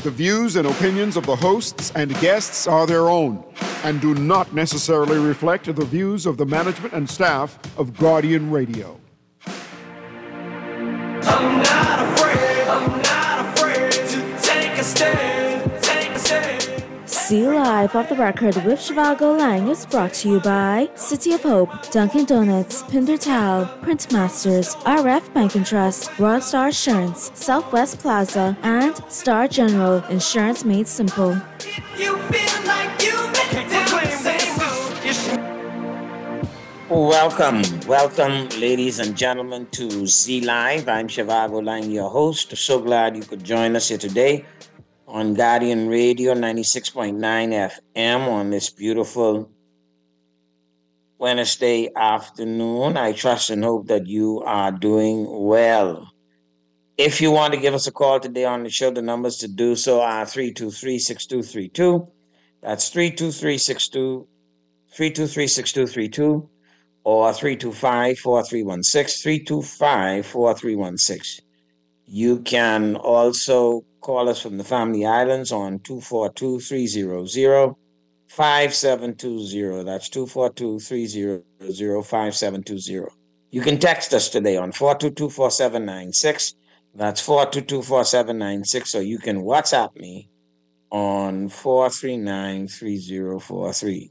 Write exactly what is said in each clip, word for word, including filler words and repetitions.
The views and opinions of the hosts and guests are their own and do not necessarily reflect the views of the management and staff of Guardian Radio. I'm not afraid, I'm not afraid to take a stand, take a stand. See Live Off the Record with Shivago Lang is brought to you by City of Hope, Dunkin' Donuts, Pinder Towel, Print Masters, R F Bank and Trust, Royal Star Assurance, Southwest Plaza, and Star General Insurance Made Simple. You feel like you make Welcome, welcome, ladies and gentlemen, to Z Live. I'm Shivago Lang, your host. So glad you could join us here today on Guardian Radio ninety-six point nine F M on this beautiful Wednesday afternoon. I trust and hope that you are doing well. If you want to give us a call today on the show, the numbers to do so are three two three, six two three two. That's three two three, six two three two. Or three two five, four three one six, three two five, four three one six. You can also call us from the Family Islands on two four two, three zero zero, five seven two zero. That's two four two, three zero zero, five seven two zero. You can text us today on four two two, four seven nine six. That's four two two, four seven nine six. Or you can WhatsApp me on four three nine, three zero four three.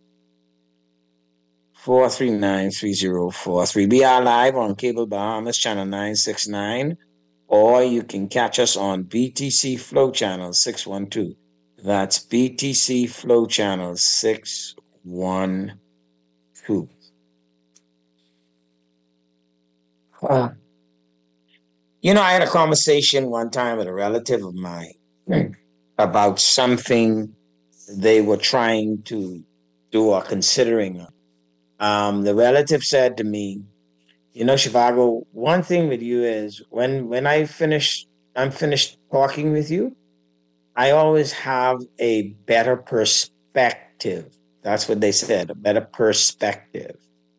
four three nine, three zero four three. We are live on Cable Bahamas, channel nine sixty-nine, or you can catch us on B T C Flow channel six one two. That's B T C Flow channel six one two. Uh, you know, I had a conversation one time with a relative of mine about something they were trying to do or considering. Um, the relative said to me, you know, Shivago, one thing with you is when when I finish, I'm finished talking with you, I always have a better perspective. That's what they said, a better perspective.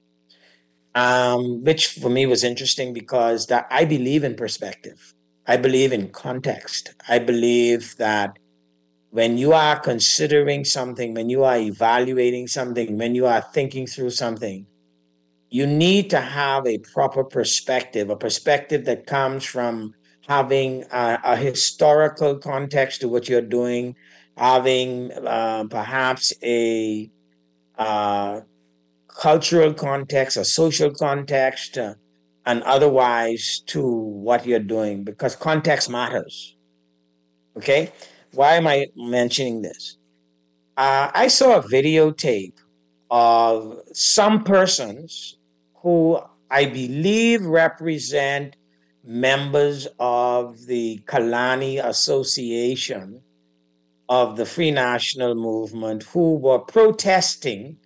Um, which for me was interesting because that I believe in perspective. I believe in context. I believe that when you are considering something, when you are evaluating something, when you are thinking through something, you need to have a proper perspective, a perspective that comes from having a, a historical context to what you're doing, having uh, perhaps a uh, cultural context, a social context, uh, and otherwise to what you're doing, because context matters. Okay? Why am I mentioning this? Uh, I saw a videotape of some persons who I believe represent members of the Kalani Association of the Free National Movement who were protesting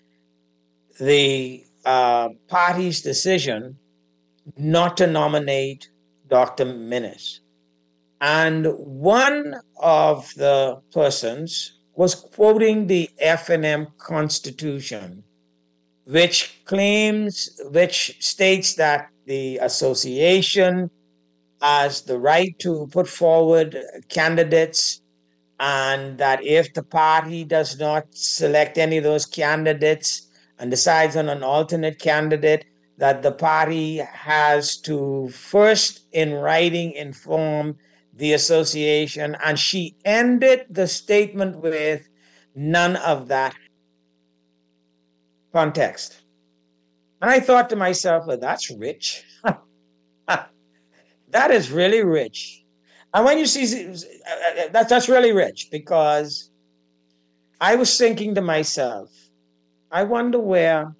the uh, party's decision not to nominate Doctor Minnis. And one of the persons was quoting the F N M Constitution, which claims, which states that the association has the right to put forward candidates, and that if the party does not select any of those candidates and decides on an alternate candidate, that the party has to first in writing inform the association. And she ended the statement with none of that context. And I thought to myself, well, that's rich. That is really rich. And when you see that, that's really rich, because I was thinking to myself, I wonder where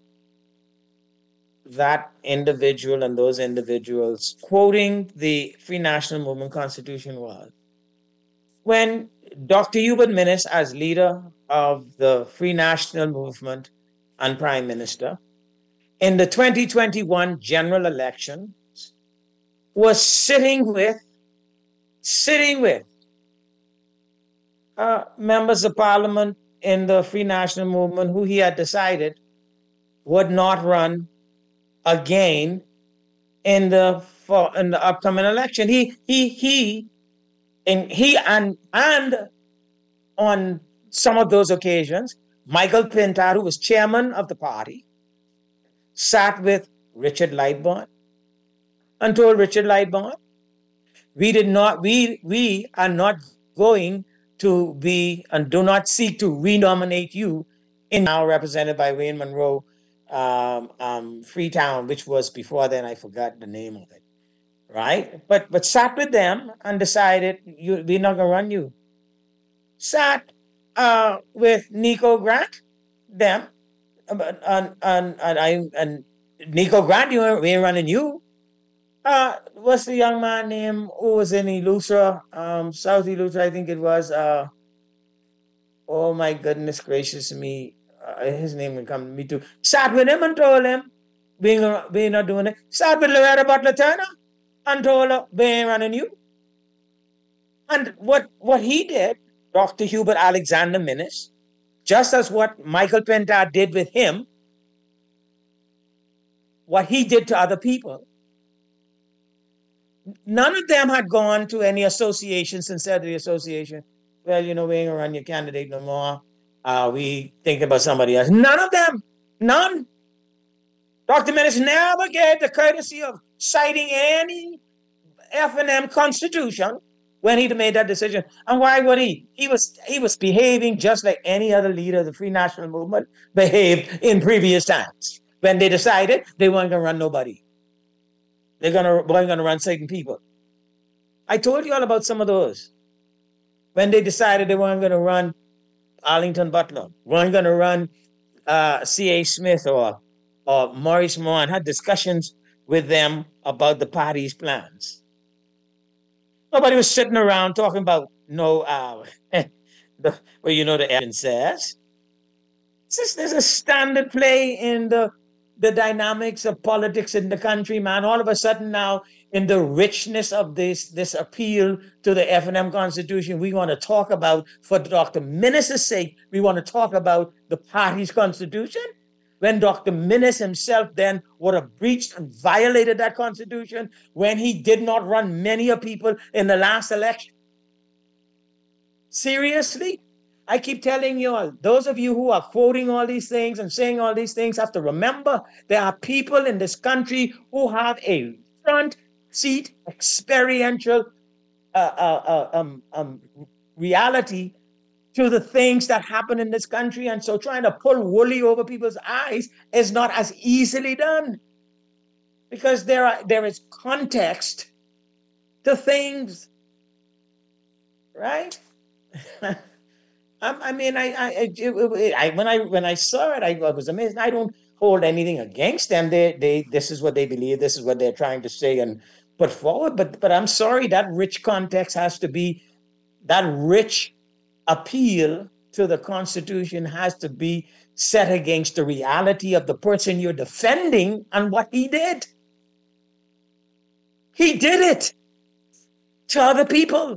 that individual and those individuals quoting the Free National Movement Constitution was. When Doctor Hubert Minnis, as leader of the Free National Movement and Prime Minister, in the twenty twenty-one general election, was sitting with, sitting with uh, members of parliament in the Free National Movement who he had decided would not run again in the for in the upcoming election. He he he and he and and on some of those occasions, Michael Pintar, who was chairman of the party, sat with Richard Lightbourne and told Richard Lightbourne, we did not, we, we are not going to be and do not seek to renominate you in now represented by Wayne Monroe, um, um, Freetown, which was before then, I forgot the name of it, right? But but sat with them and decided, you, we're not going to run you. Sat uh, with Nico Grant, them, and, and, and, and, I, and Nico Grant, you ain't, we ain't running you. Uh, what's the young man name who was in Eleuthera, um, South Eleuthera, I think it was. Uh, oh my goodness gracious me, uh, his name will come to me too. Sat with him and told him, we ain't, we ain't not doing it. Sat with Loretta Butler Turner and told her, we ain't running you. And what, what he did, Doctor Hubert Alexander Minnis, just as what Michael Pintar did with him, what he did to other people, none of them had gone to any associations and said to the association, well, you know, we ain't gonna run your candidate no more. Uh, we thinking about somebody else. None of them. None. Doctor Minnis never gave the courtesy of citing any F and M constitution when he made that decision. And why would he? He was he was behaving just like any other leader of the Free National Movement behaved in previous times when they decided they weren't gonna run nobody. They're gonna weren't gonna run certain people. I told you all about some of those. When they decided they weren't gonna run Arlington Butler, weren't gonna run uh, C A Smith or or Maurice Moore, and had discussions with them about the party's plans. Nobody was sitting around talking about no, uh, the, well, you know, the evidence says. This is a standard play in the, the dynamics of politics in the country, man. All of a sudden now, in the richness of this, this appeal to the F and M Constitution, we want to talk about, for Doctor Minnis' sake, we want to talk about the party's constitution, when Doctor Minnis himself then would have breached and violated that constitution when he did not run many of people in the last election. Seriously? I keep telling you all, those of you who are quoting all these things and saying all these things have to remember there are people in this country who have a front seat experiential uh, uh, uh, um, um, reality to the things that happen in this country. And so trying to pull woolly over people's eyes is not as easily done, because there are there is context to things, right? I, I mean, I, I, I, I when I when I saw it, I was amazed. I don't hold anything against them. They they this is what they believe. This is what they're trying to say and put forward. But but I'm sorry, that rich context has to be, that rich appeal to the Constitution has to be set against the reality of the person you're defending and what he did. He did it to other people.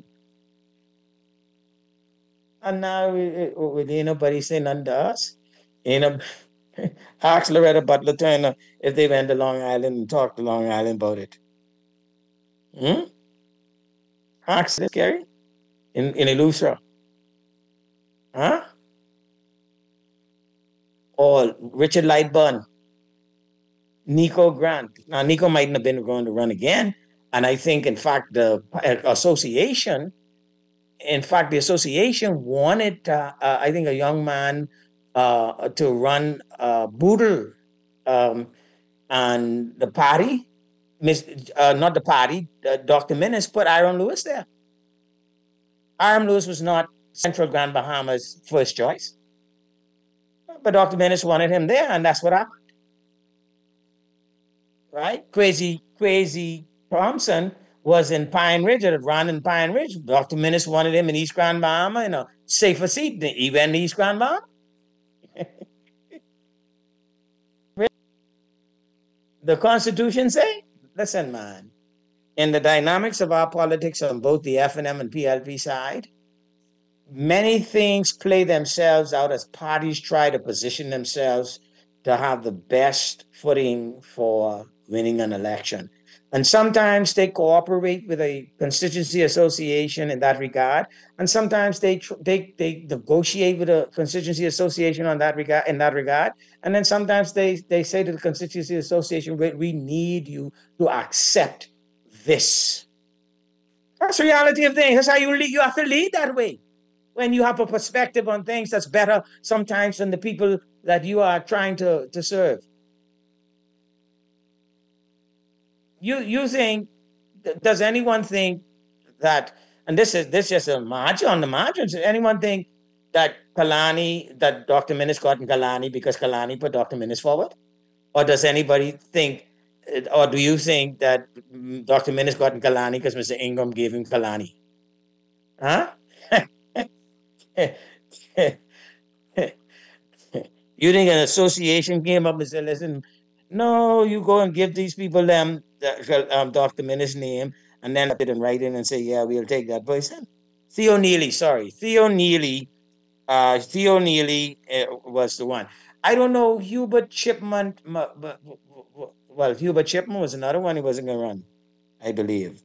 And now, ain't nobody saying nothing to us. Ain't no, ask Loretta Butler Turner if they went to Long Island and talked to Long Island about it. Hmm? Ask this, Gary, in, in Eleuthera. Huh? Or Richard Lightbourne, Nico Grant. Now, Nico mightn't have been going to run again. And I think, in fact, the association, in fact, the association wanted, uh, uh, I think, a young man uh, to run uh, Boodle. Um, and the party, uh, not the party, uh, Doctor Minnis put Aaron Lewis there. Aaron Lewis was not Central Grand Bahama's first choice, but Doctor Minnis wanted him there, and that's what happened. Right? Crazy, crazy Thompson was in Pine Ridge, or ran in Pine Ridge. Doctor Minnis wanted him in East Grand Bahama in a safer seat. He went to East Grand Bahama. The Constitution say, listen, man, in the dynamics of our politics on both the F and M and P L P side, many things play themselves out as parties try to position themselves to have the best footing for winning an election. And sometimes they cooperate with a constituency association in that regard, and sometimes they they they negotiate with a constituency association on that regard in that regard, and then sometimes they they say to the constituency association, we, we need you to accept this. That's the reality of things. That's how you lead. You have to lead that way. When you have a perspective on things that's better sometimes than the people that you are trying to, to serve. You you think, does anyone think that, and this is this is just a margin on the margins, does anyone think that Kalani, that Doctor Minnis got in Kalani because Kalani put Doctor Minnis forward? Or does anybody think, or do you think that Doctor Minnis got in Kalani because Mister Ingram gave him Kalani? Huh? You think an association came up and said, listen, no, you go and give these people them um, Doctor Minnis' name, and then it and write in and say, yeah, we'll take that person. Theo Neely, sorry. Theo Neely, uh, Theo Neely uh, was the one. I don't know, Hubert Chipman, well, Hubert Chipman was another one he wasn't going to run, I believe.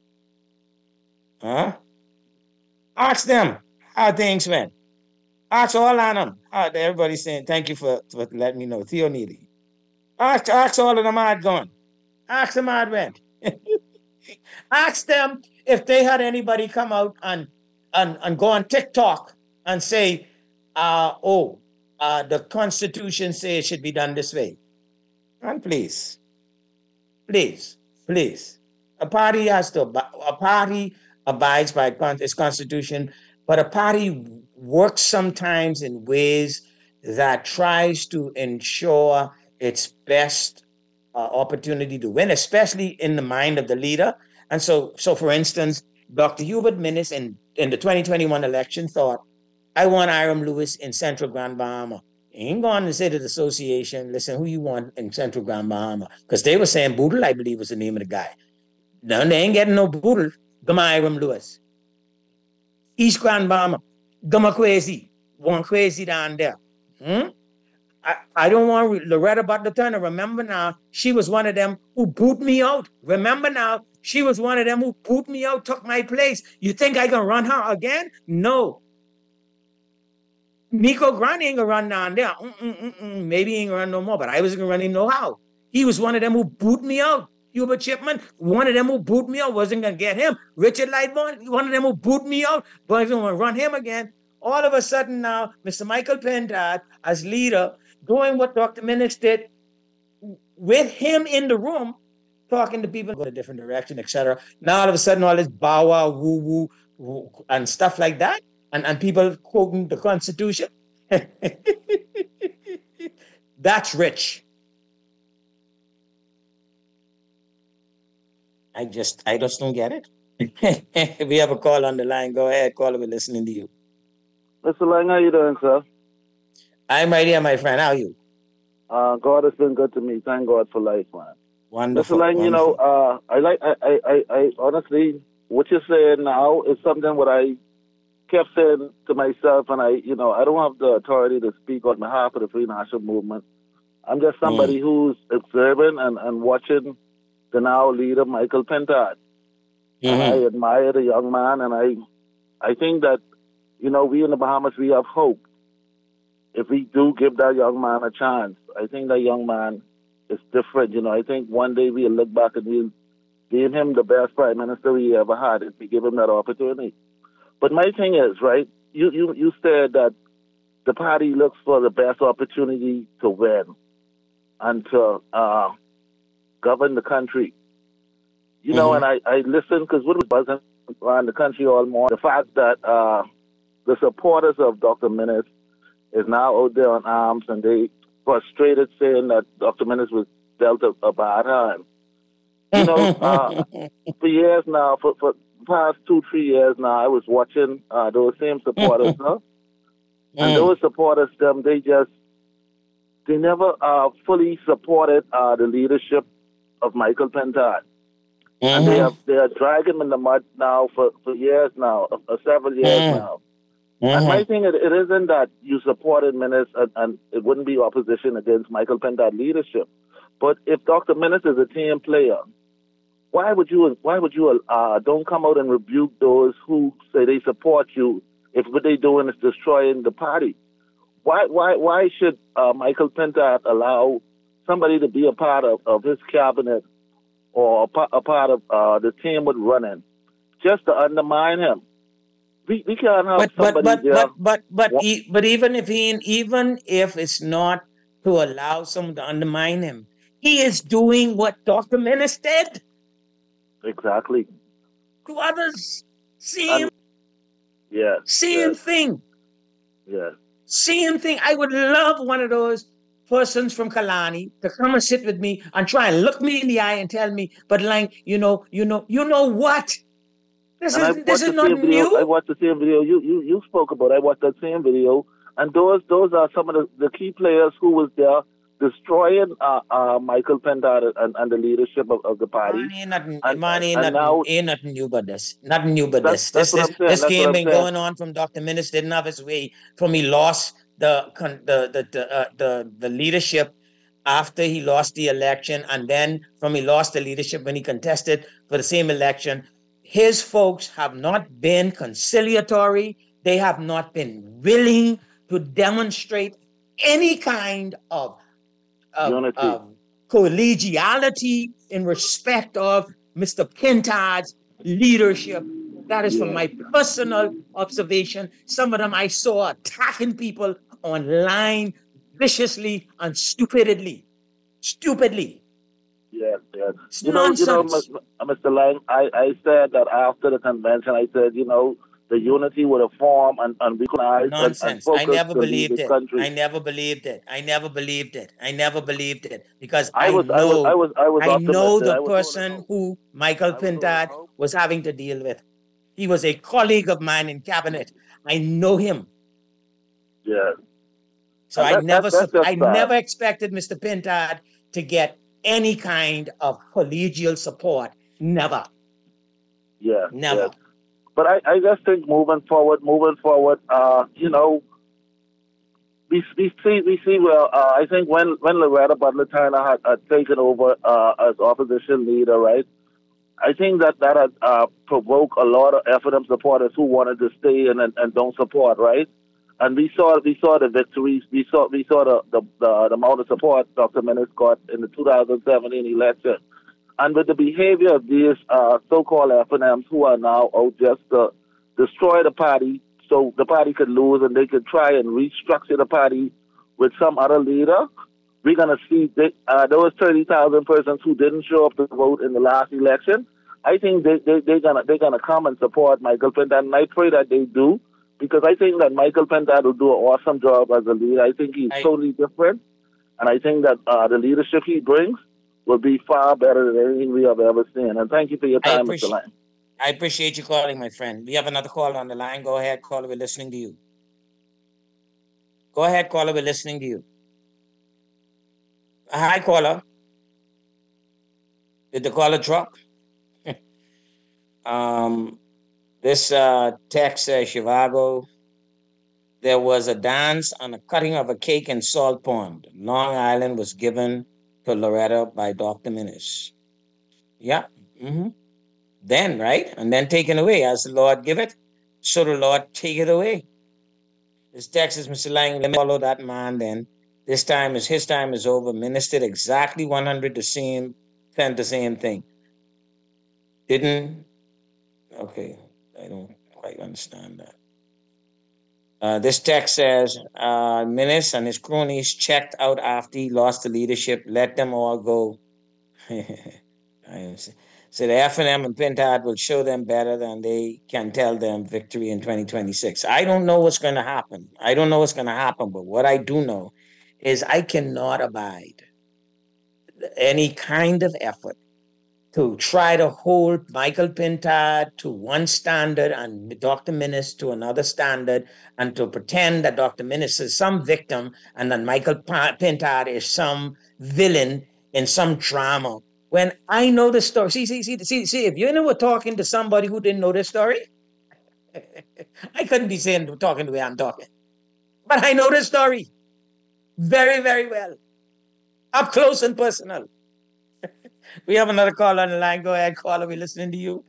Huh? Ask them how things went. Ask all on them. Uh, everybody's saying, thank you for, for letting me know. Theo Neely. Ask, ask all of them how it gone. Ask them how it went. Ask them if they had anybody come out and, and, and go on TikTok and say, uh, oh, uh, the Constitution says it should be done this way. And please, please, please. A party has to, a party abides by its Constitution, but a party works sometimes in ways that tries to ensure its best uh, opportunity to win, especially in the mind of the leader. And so, so for instance, Doctor Hubert Minnis in, in the twenty twenty-one election thought, I want Hiram Lewis in Central Grand Bahama. He ain't going to say to the association, listen, who you want in Central Grand Bahama? Because they were saying Boodle, I believe, was the name of the guy. No, they ain't getting no Boodle. Gama Hiram Lewis. East Grand Bahama. Gama Kwesi. One Kwesi down there. Hmm? I, I don't want Loretta Butler Turner. Remember now, she was one of them who booed me out. Remember now, she was one of them who booed me out, took my place. You think I gonna run her again? No. Nico Grant ain't gonna run down there. Mm-mm-mm-mm. Maybe he ain't gonna run no more, but I wasn't gonna run him no how. He was one of them who booed me out. Hubert Chipman, one of them who booed me out, wasn't gonna get him. Richard Lightbourne, one of them who booed me out, wasn't gonna run him again. All of a sudden now, Mister Michael Pentard, as leader, doing what Doctor Minnis did, with him in the room, talking to people, go a different direction, et cetera. Now all of a sudden, all this bow wow, woo woo, woo, and stuff like that, and, and people quoting the Constitution. That's rich. I just, I just don't get it. We have a call on the line. Go ahead, caller. We're listening to you. Mister Lang, how you doing, sir? I'm right here, my friend. How are you? Uh, God has been good to me. Thank God for life, man. Wonderful. Mister Lang, you know, uh, I like, I, I, I, I honestly, what you're saying now is something what I kept saying to myself, and I, you know, I don't have the authority to speak on behalf of the Free National Movement. I'm just somebody mm. who's observing and, and watching the now leader, Michael Pentard. Mm-hmm. And I admire the young man, and I, I think that, you know, we in the Bahamas, we have hope. If we do give that young man a chance, I think that young man is different. You know, I think one day we'll look back and we'll give him the best prime minister we ever had if we give him that opportunity. But my thing is, right, you, you, you said that the party looks for the best opportunity to win and to uh, govern the country. You mm-hmm. know, and I, I listened because what was buzzing around the country all morning, the fact that uh, the supporters of Doctor Minnis is now out there on arms, and they frustrated saying that Doctor Minnis was dealt a, a bad hand. You know, uh, for years now, for, for the past two, three years now, I was watching uh, those same supporters, huh? And those supporters, them, they just, they never uh, fully supported uh, the leadership of Michael Pentard. Mm-hmm. And they have, they are dragging him in the mud now for, for years now, uh, several years mm-hmm. now. Mm-hmm. And my thing, it, it isn't that you supported Minnis and, and it wouldn't be opposition against Michael Pentard leadership. But if Doctor Minnis is a team player, why would you why would you uh, don't come out and rebuke those who say they support you if what they're doing is destroying the party? Why why why should uh, Michael Pintard allow somebody to be a part of, of his cabinet or a, pa- a part of uh, the team with running just to undermine him? We, we can't have But but somebody but there. but but but Wa- e- but even if he even if it's not to allow someone to undermine him, he is doing what Doctor Menace did Exactly. to others. Same And yeah, same yes, thing. yes. Same thing. I would love one of those persons from Kalani to come and sit with me and try and look me in the eye and tell me, but like, you know, you know, you know what? This And I is this watched is the not same video. I new. watched the same video you, you, you spoke about. I watched that same video, and those those are some of the, the key players who was there destroying uh, uh, Michael Pintard and, and the leadership of, of the Man, party. ain't nothing, And man, ain't and nothing, now ain't nothing new but this. Nothing new but that's this. that's This what this I'm saying. this That's what game I'm been saying. going on from Doctor Minnis didn't have his way from he lost the con- the the the, uh, the the leadership after he lost the election, and then from he lost the leadership when he contested for the same election. His folks have not been conciliatory. They have not been willing to demonstrate any kind of of, Unity. of collegiality in respect of Mister Pintard's leadership. That is from Yeah. my personal observation. Some of them I saw attacking people online viciously and stupidly. Stupidly. Yes, yes. It's You know, you know, nonsense. Mister Lang, I, I said that after the convention, I said, you know, the unity would have formed and, and recognized and, and Nonsense. I focused never to lead believed this it. country. I never believed it. I never believed it. I never believed it because I I was, I was, I know, was, I was I know optimistic. the I was holding person hope. who Michael I was holding Pintard hope. was having to deal with. He was a colleague of mine in cabinet. I know him. Yes. So And I that, that, never, that's just I sad. never expected Mister Pintard to get any kind of collegial support. Never, Yeah, never. yes. But I, I just think moving forward, moving forward, uh, you know, we, we see, we see well, uh, I think when, when Loretta Butler Turner had, had taken over uh, as opposition leader, right? I think that that had uh, provoked a lot of F N M supporters who wanted to stay in and, and don't support, right? And we saw we saw the victories. We saw we saw the the, the, the amount of support Doctor Menace got in the two thousand seventeen election. And with the behavior of these uh, so-called F N Ms who are now out just to destroy the party so the party could lose and they could try and restructure the party with some other leader, we're going to see they, uh, those thirty thousand persons who didn't show up to vote in the last election. I think they, they, they're going to they're gonna come and support Michael Pintard, and I pray that they do, because I think that Michael Pintard will do an awesome job as a leader. I think he's I, totally different, and I think that uh, the leadership he brings will be far better than anything we have ever seen. And thank you for your I time, Mister appreciate, Lang. I appreciate you calling, my friend. We have another caller on the line. Go ahead, caller. We're listening to you. Go ahead, caller. We're listening to you. Hi, caller. Did the caller drop? um, this uh, text says, Chicago, there was a dance and a cutting of a cake in Salt Pond. Long Island was given to Loretta by Doctor Minnis. Yeah. Mm-hmm. Then, right? And then taken away. As the Lord give it, so the Lord take it away. This text is Mister Lang. Let me follow that man then. This time is his time is over. Ministered exactly one hundred the same, sent the same thing. Didn't, okay, I don't quite understand that. Uh, this text says, uh, Minnis and his cronies checked out after he lost the leadership. Let them all go. I so the F N M and Pintard will show them better than they can tell them victory in twenty twenty-six. I don't know what's going to happen. I don't know what's going to happen, but what I do know is I cannot abide any kind of effort to try to hold Michael Pintard to one standard and Doctor Minnis to another standard, and to pretend that Doctor Minnis is some victim and that Michael Pintard is some villain in some drama. When I know the story, see, see, see, see, see, if you were talking to somebody who didn't know the story, I couldn't be saying talking the way I'm talking. But I know the story very, very well, up close and personal. We have another caller on the line. Go ahead, caller. We're listening to you.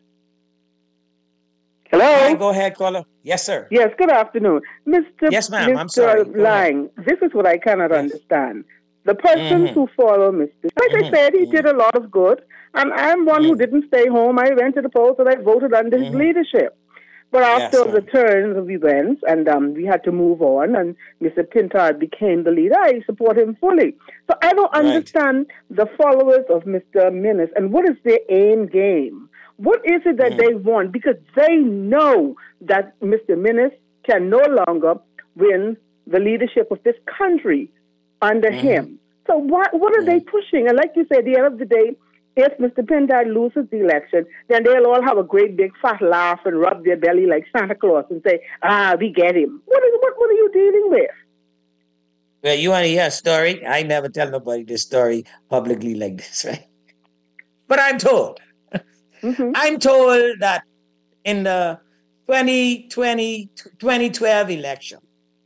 Hello? Hi, go ahead, caller. Yes, sir. Yes, good afternoon. Mister Yes, ma'am. I'm sorry. Mister Go ahead. Lang, this is what I cannot Yes. understand. The persons Mhm. who follow Mister Like I Mhm. said, he Mhm. did a lot of good. And I'm one who Mhm. didn't stay home. I went to the polls and I voted under his Mhm. leadership. But after Yes, the ma'am. turns of events and um, we had to move on and Mister Pintard became the leader, I support him fully. So I don't Right. understand the followers of Mister Minnis and what is their aim game? What is it that Mm. they want? Because they know that Mister Minnis can no longer win the leadership of this country under Mhm. him. So what, what are they Mhm. pushing? And like you said, at the end of the day, if Mister Pintard loses the election, then they'll all have a great big fat laugh and rub their belly like Santa Claus and say, ah, we get him. What, is, what, what are you dealing with? Well, you want to hear a story? I never tell nobody this story publicly like this, right? But I'm told. Mm-hmm. I'm told that in the twenty twenty, twenty twelve election,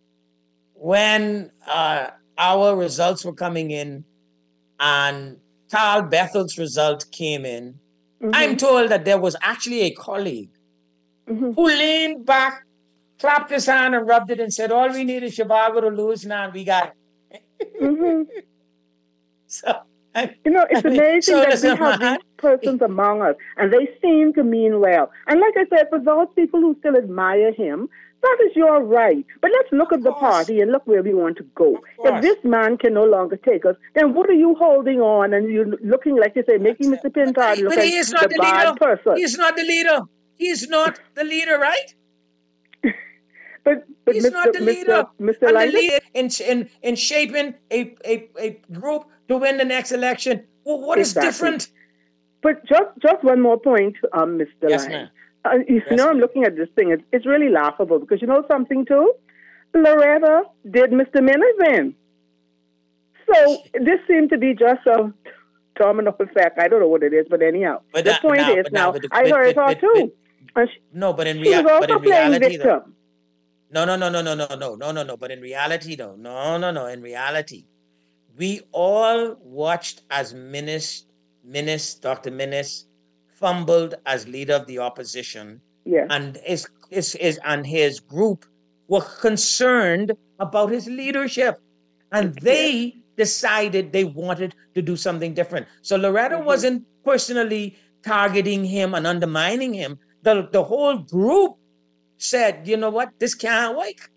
when uh, our results were coming in and Carl Bethel's result came in, Mm-hmm. I'm told that there was actually a colleague Mm-hmm. who leaned back, clapped his hand and rubbed it and said, all we need is Chicago to lose now and we got it. Mm-hmm. So, I, You know, it's I mean, amazing so that we listen, have man. these persons among us, and they seem to mean well. And like I said, for those people who still admire him, that is your right. But let's look Of at the course. party and look where we want to go. Of course. If this man can no longer take us, then what are you holding on? And you're looking, like you say, making Mister But, Pintard he, look but like he is the not the bad leader. person. He's not the leader. He's not the leader, right? But but He's Mister not the leader. Mister Mister And the Langdon, leader in, in, in shaping a, a, a group to win the next election. Well, what is exactly. different? But just just one more point, um, Mister Yes, Lang. ma'am. Uh, you Yes, know, I'm ma'am. looking at this thing. It's, it's really laughable because you know something too. Loretta did Mister Minnis in. So this seemed to be just a domino effect. I don't know what it is, but anyhow, But the that- point now- is but now now with the- I with- heard with- her with- too. And she, No, but in, she was rea- also but in playing reality, though. victim. No, no, no, no, no, no, no, no, no, no. But in reality, though, no, no, no. In reality, we all watched as Minnis, Minnis, Doctor Minnis, fumbled as leader of the opposition, Yes. and his, his, his and his group were concerned about his leadership, and they decided they wanted to do something different. So Loretta Mhm. wasn't personally targeting him and undermining him. The the whole group said, you know what, this can't work.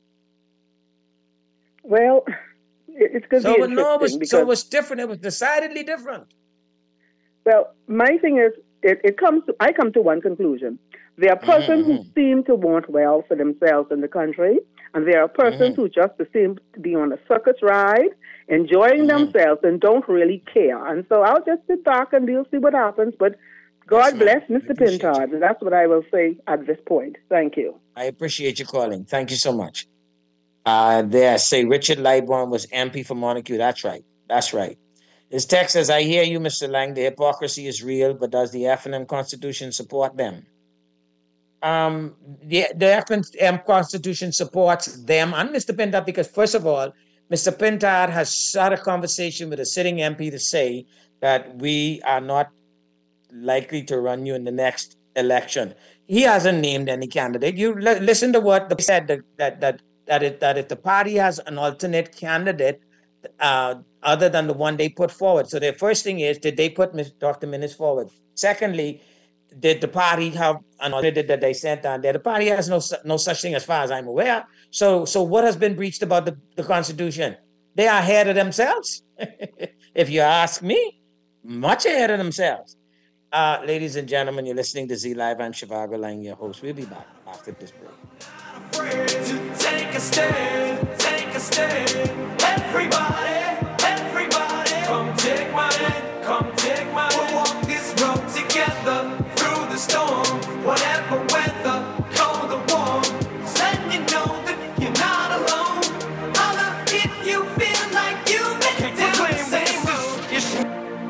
Well, it, it's going to So be it- no, it was interesting so it because was different. It was decidedly different. well, my thing is, it, it comes. To, I come to one conclusion. There are persons who mhm. seem to want well for themselves in the country, and there are persons Mhm. who just seem to be on a circus ride, enjoying Mhm. themselves, and don't really care. And so I'll just sit back and we'll see what happens. But God Yes, ma'am. bless We Mister appreciate you. Pintard, and that's what I will say at this point. Thank you. I appreciate you calling. Thank you so much. Uh, there, say Richard Lightbourne was M P for Montague. That's right. That's right. His text says, I hear you, Mister Lang. The hypocrisy is real, but does the F N M Constitution support them? Um, the, the F N M Constitution supports them and Mister Pintard because, first of all, Mister Pintard has had a conversation with a sitting M P to say that we are not likely to run you in the next election. He hasn't named any candidate. You li- listen to what the said that that that that, it, that if the party has an alternate candidate uh, other than the one they put forward. So the first thing is, did they put Doctor Minnis forward? Secondly, did the party have an alternate that they sent on there? The party has no su- no such thing as far as I'm aware. So so what has been breached about the, the Constitution? They are ahead of themselves. If you ask me, much ahead of themselves. Uh, ladies and gentlemen, you're listening to Z Live. I'm Shivago Lang, your host. We'll be back after this break. Afraid to take a stand, take a stand. Everybody, everybody, come take my hand, come take my hand. We'll walk this road together through the storm, whatever weather, cold or warm. Just letting you know that you're not alone. Holler if you feel like you make it down the same road. You should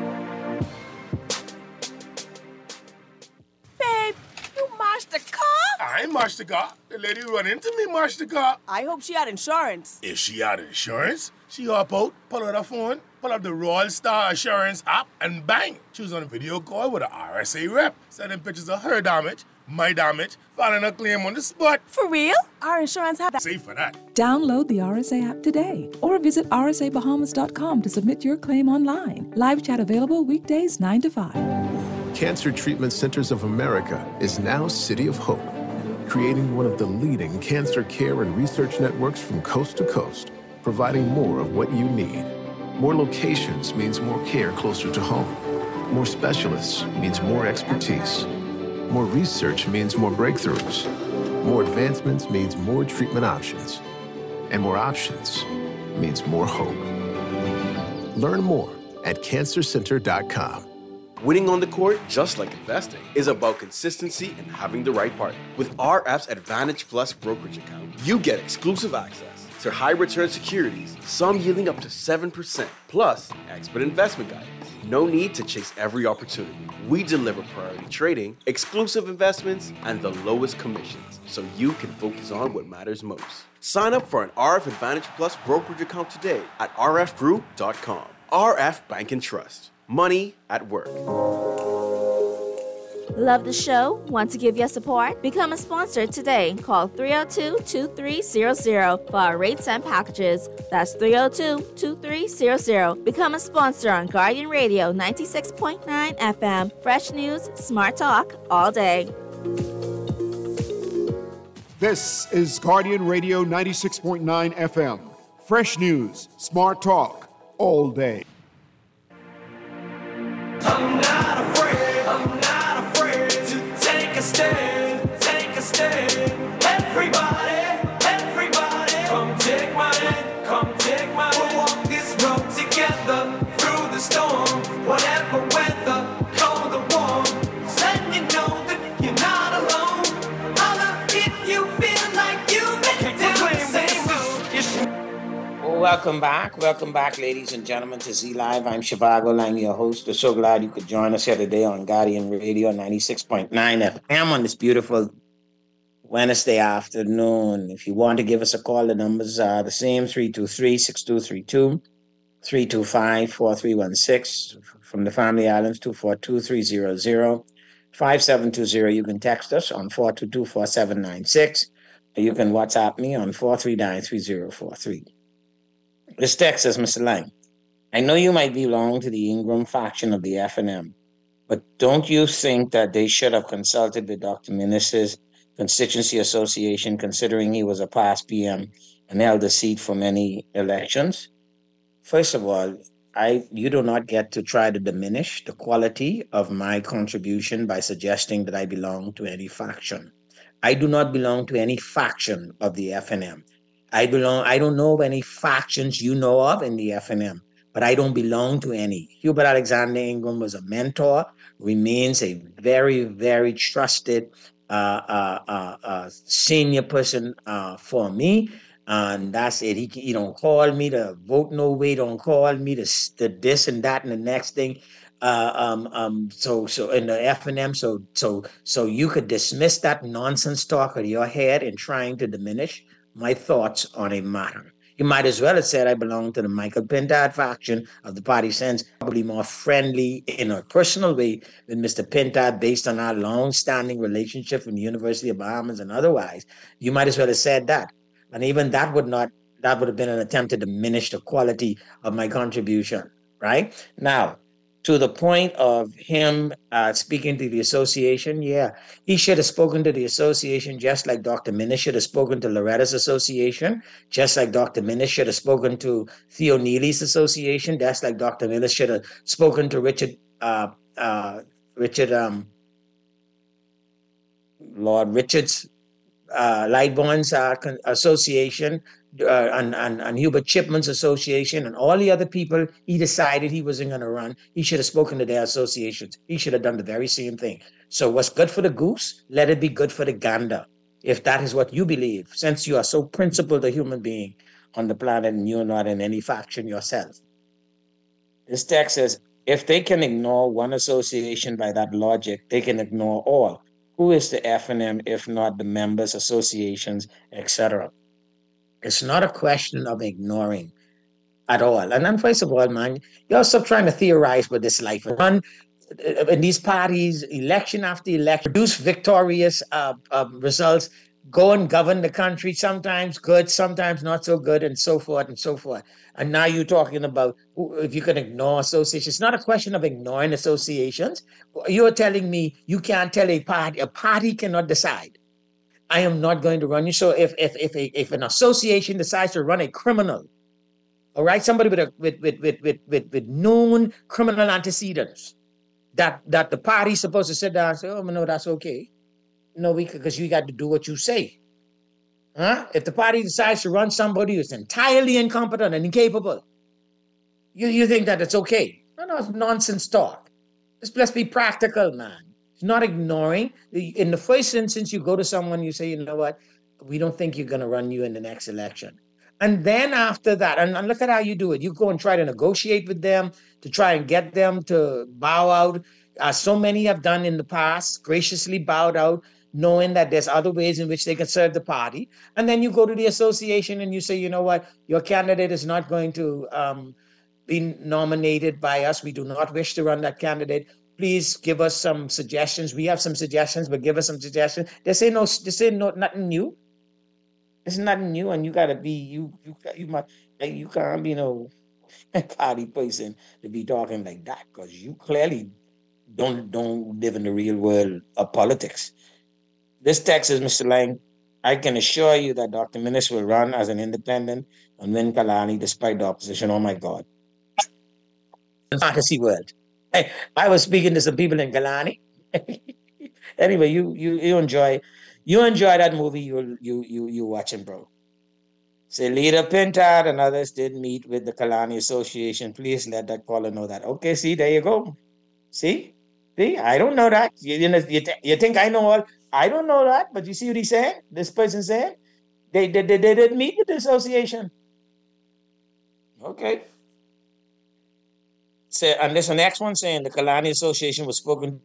Babe, you mashed the car? I ain't marched the car. The lady who run into me marched the car. I hope she had insurance. If she had insurance, she hop out, pull out her phone, pull up the Royal Star Assurance app and bang, choose on a video call with an R S A rep. Send them pictures of her damage, my damage, filing a claim on the spot. For real? Our insurance have that. Safe for that. Download the R S A app today or visit r s a bahamas dot com to submit your claim online. Live chat available weekdays nine to five. Cancer Treatment Centers of America is now City of Hope, creating one of the leading cancer care and research networks from coast to coast, providing more of what you need. More locations means more care closer to home. More specialists means more expertise. More research means more breakthroughs. More advancements means more treatment options. And more options means more hope. Learn more at cancer center dot com. Winning on the court, just like investing, is about consistency and having the right partner. With R F's Advantage Plus brokerage account, you get exclusive access to high return securities, some yielding up to seven percent, plus expert investment guidance. No need to chase every opportunity. We deliver priority trading, exclusive investments, and the lowest commissions, so you can focus on what matters most. Sign up for an R F Advantage Plus brokerage account today at r f group dot com. R F Bank and Trust. Money at work. Love the show? Want to give your support? Become a sponsor today. Call three oh two, two three zero zero for our rates and packages. That's three oh two, two three zero zero. Become a sponsor on Guardian Radio ninety-six point nine F M. Fresh news, smart talk, all day. This is Guardian Radio ninety-six point nine F M. Fresh news, smart talk, all day. I'm not afraid, I'm not afraid to take a stand, take a stand. Everybody, everybody, come take my hand, come take my hand. We'll walk this road together through the storm, whatever weather, cold or warm. Let you know that you're not alone. Holla if you feel like you've been down the same road. Well, welcome back. Welcome back, ladies and gentlemen, to Z Live. I'm Shivago Lang, your host. We're so glad you could join us here today on Guardian Radio ninety-six point nine F M on this beautiful Wednesday afternoon. If you want to give us a call, the numbers are the same, three two three, six two three two, three two five, four three one six. From the Family Islands, two four two, three zero zero, five seven two zero. You can text us on four two two, four seven nine six. Or you can WhatsApp me on four three nine, three zero four three. This text says, Mister Lang, I know you might belong to the Ingram faction of the F N M, but don't you think that they should have consulted with Doctor Minnis's constituency association, considering he was a past P M and held a seat for many elections? First of all, I you do not get to try to diminish the quality of my contribution by suggesting that I belong to any faction. I do not belong to any faction of the F N M. I belong, I don't know of any factions you know of in the F N M, but I don't belong to any. Hubert Alexander Ingram was a mentor, remains a very, very trusted uh, uh, uh, uh, senior person uh, for me. And that's it. He, he don't call me to vote no way, don't call me to, to this and that and the next thing. Uh, um, um, so, so in the F N M, so, so, so you could dismiss that nonsense talk out of your head in trying to diminish my thoughts on a matter. You might as well have said I belong to the Michael Pintard faction of the party, since probably more friendly in a personal way with Mister Pintard based on our long-standing relationship from the University of Bahamas and otherwise. You might as well have said that. And even that would not, that would have been an attempt to diminish the quality of my contribution, right? Now, to the point of him uh, speaking to the association, yeah, he should have spoken to the association just like Doctor Minnis should have spoken to Loretta's association, just like Doctor Minnis should have spoken to Theo Neely's association, just like Doctor Minnis should have spoken to Richard, uh, uh, Richard, um, Lord Richard's uh, Lightbourne's uh, con- association, Uh, and, and, and Hubert Chipman's association, and all the other people he decided he wasn't going to run. He should have spoken to their associations. He should have done the very same thing. So what's good for the goose, let it be good for the gander, if that is what you believe, since you are so principled a human being on the planet and you're not in any faction yourself. This text says, if they can ignore one association by that logic, they can ignore all. Who is the F N M if not the members, associations, et cetera? It's not a question of ignoring. at all. And then, first of all, man, you're also trying to theorize with this life. Run uh, in these parties, election after election, produce victorious uh, uh, results, go and govern the country, sometimes good, sometimes not so good, and so forth and so forth. And now you're talking about if you can ignore associations. It's not a question of ignoring associations. You're telling me you can't tell a party, a party cannot decide, I am not going to run you. So if if if, a, if an association decides to run a criminal, all right, somebody with a with with with with with, with known criminal antecedents, that that the party's supposed to sit down and say, oh no, that's okay. No, we because you got to do what you say. Huh? If the party decides to run somebody who's entirely incompetent and incapable, you, you think that it's okay. No, no, it's nonsense talk. Let's, let's be practical, man. It's not ignoring. In the first instance, you go to someone, you say, you know what, we don't think you're going to run you in the next election. And then after that, and, and look at how you do it. You go and try to negotiate with them to try and get them to bow out, as so many have done in the past, graciously bowed out, knowing that there's other ways in which they can serve the party. And then you go to the association and you say, you know what, your candidate is not going to um, be nominated by us. We do not wish to run that candidate. Please give us some suggestions. We have some suggestions, but give us some suggestions. They say no, they say no, nothing new. It's nothing new, and you gotta be you you you must you can't be no party person to be talking like that, because you clearly don't don't live in the real world of politics. This text is Mister Lang. I can assure you that Doctor Minnis will run as an independent and win Kalani despite the opposition. Oh my God. Fantasy world. Hey, I was speaking to some people in Kalani. Anyway, you you you enjoy you enjoy that movie you you you you watching, bro. Say Leader Pintard and others did meet with the Kalani Association. Please let that caller know that. Okay, see, there you go. See? See, I don't know that. You, you, know, you, th- you think I know all? I don't know that, but you see what he's saying? This person saying? They, they, they, they did meet with the association. Okay. So, and there's the next one saying the Kalani Association was spoken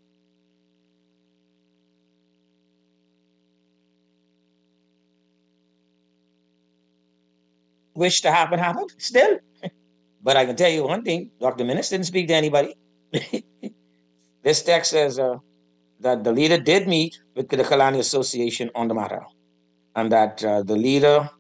wish to happen, happen still. But I can tell you one thing, Doctor Minnis didn't speak to anybody. This text says uh, that the leader did meet with the Kalani Association on the matter, and that uh, the leader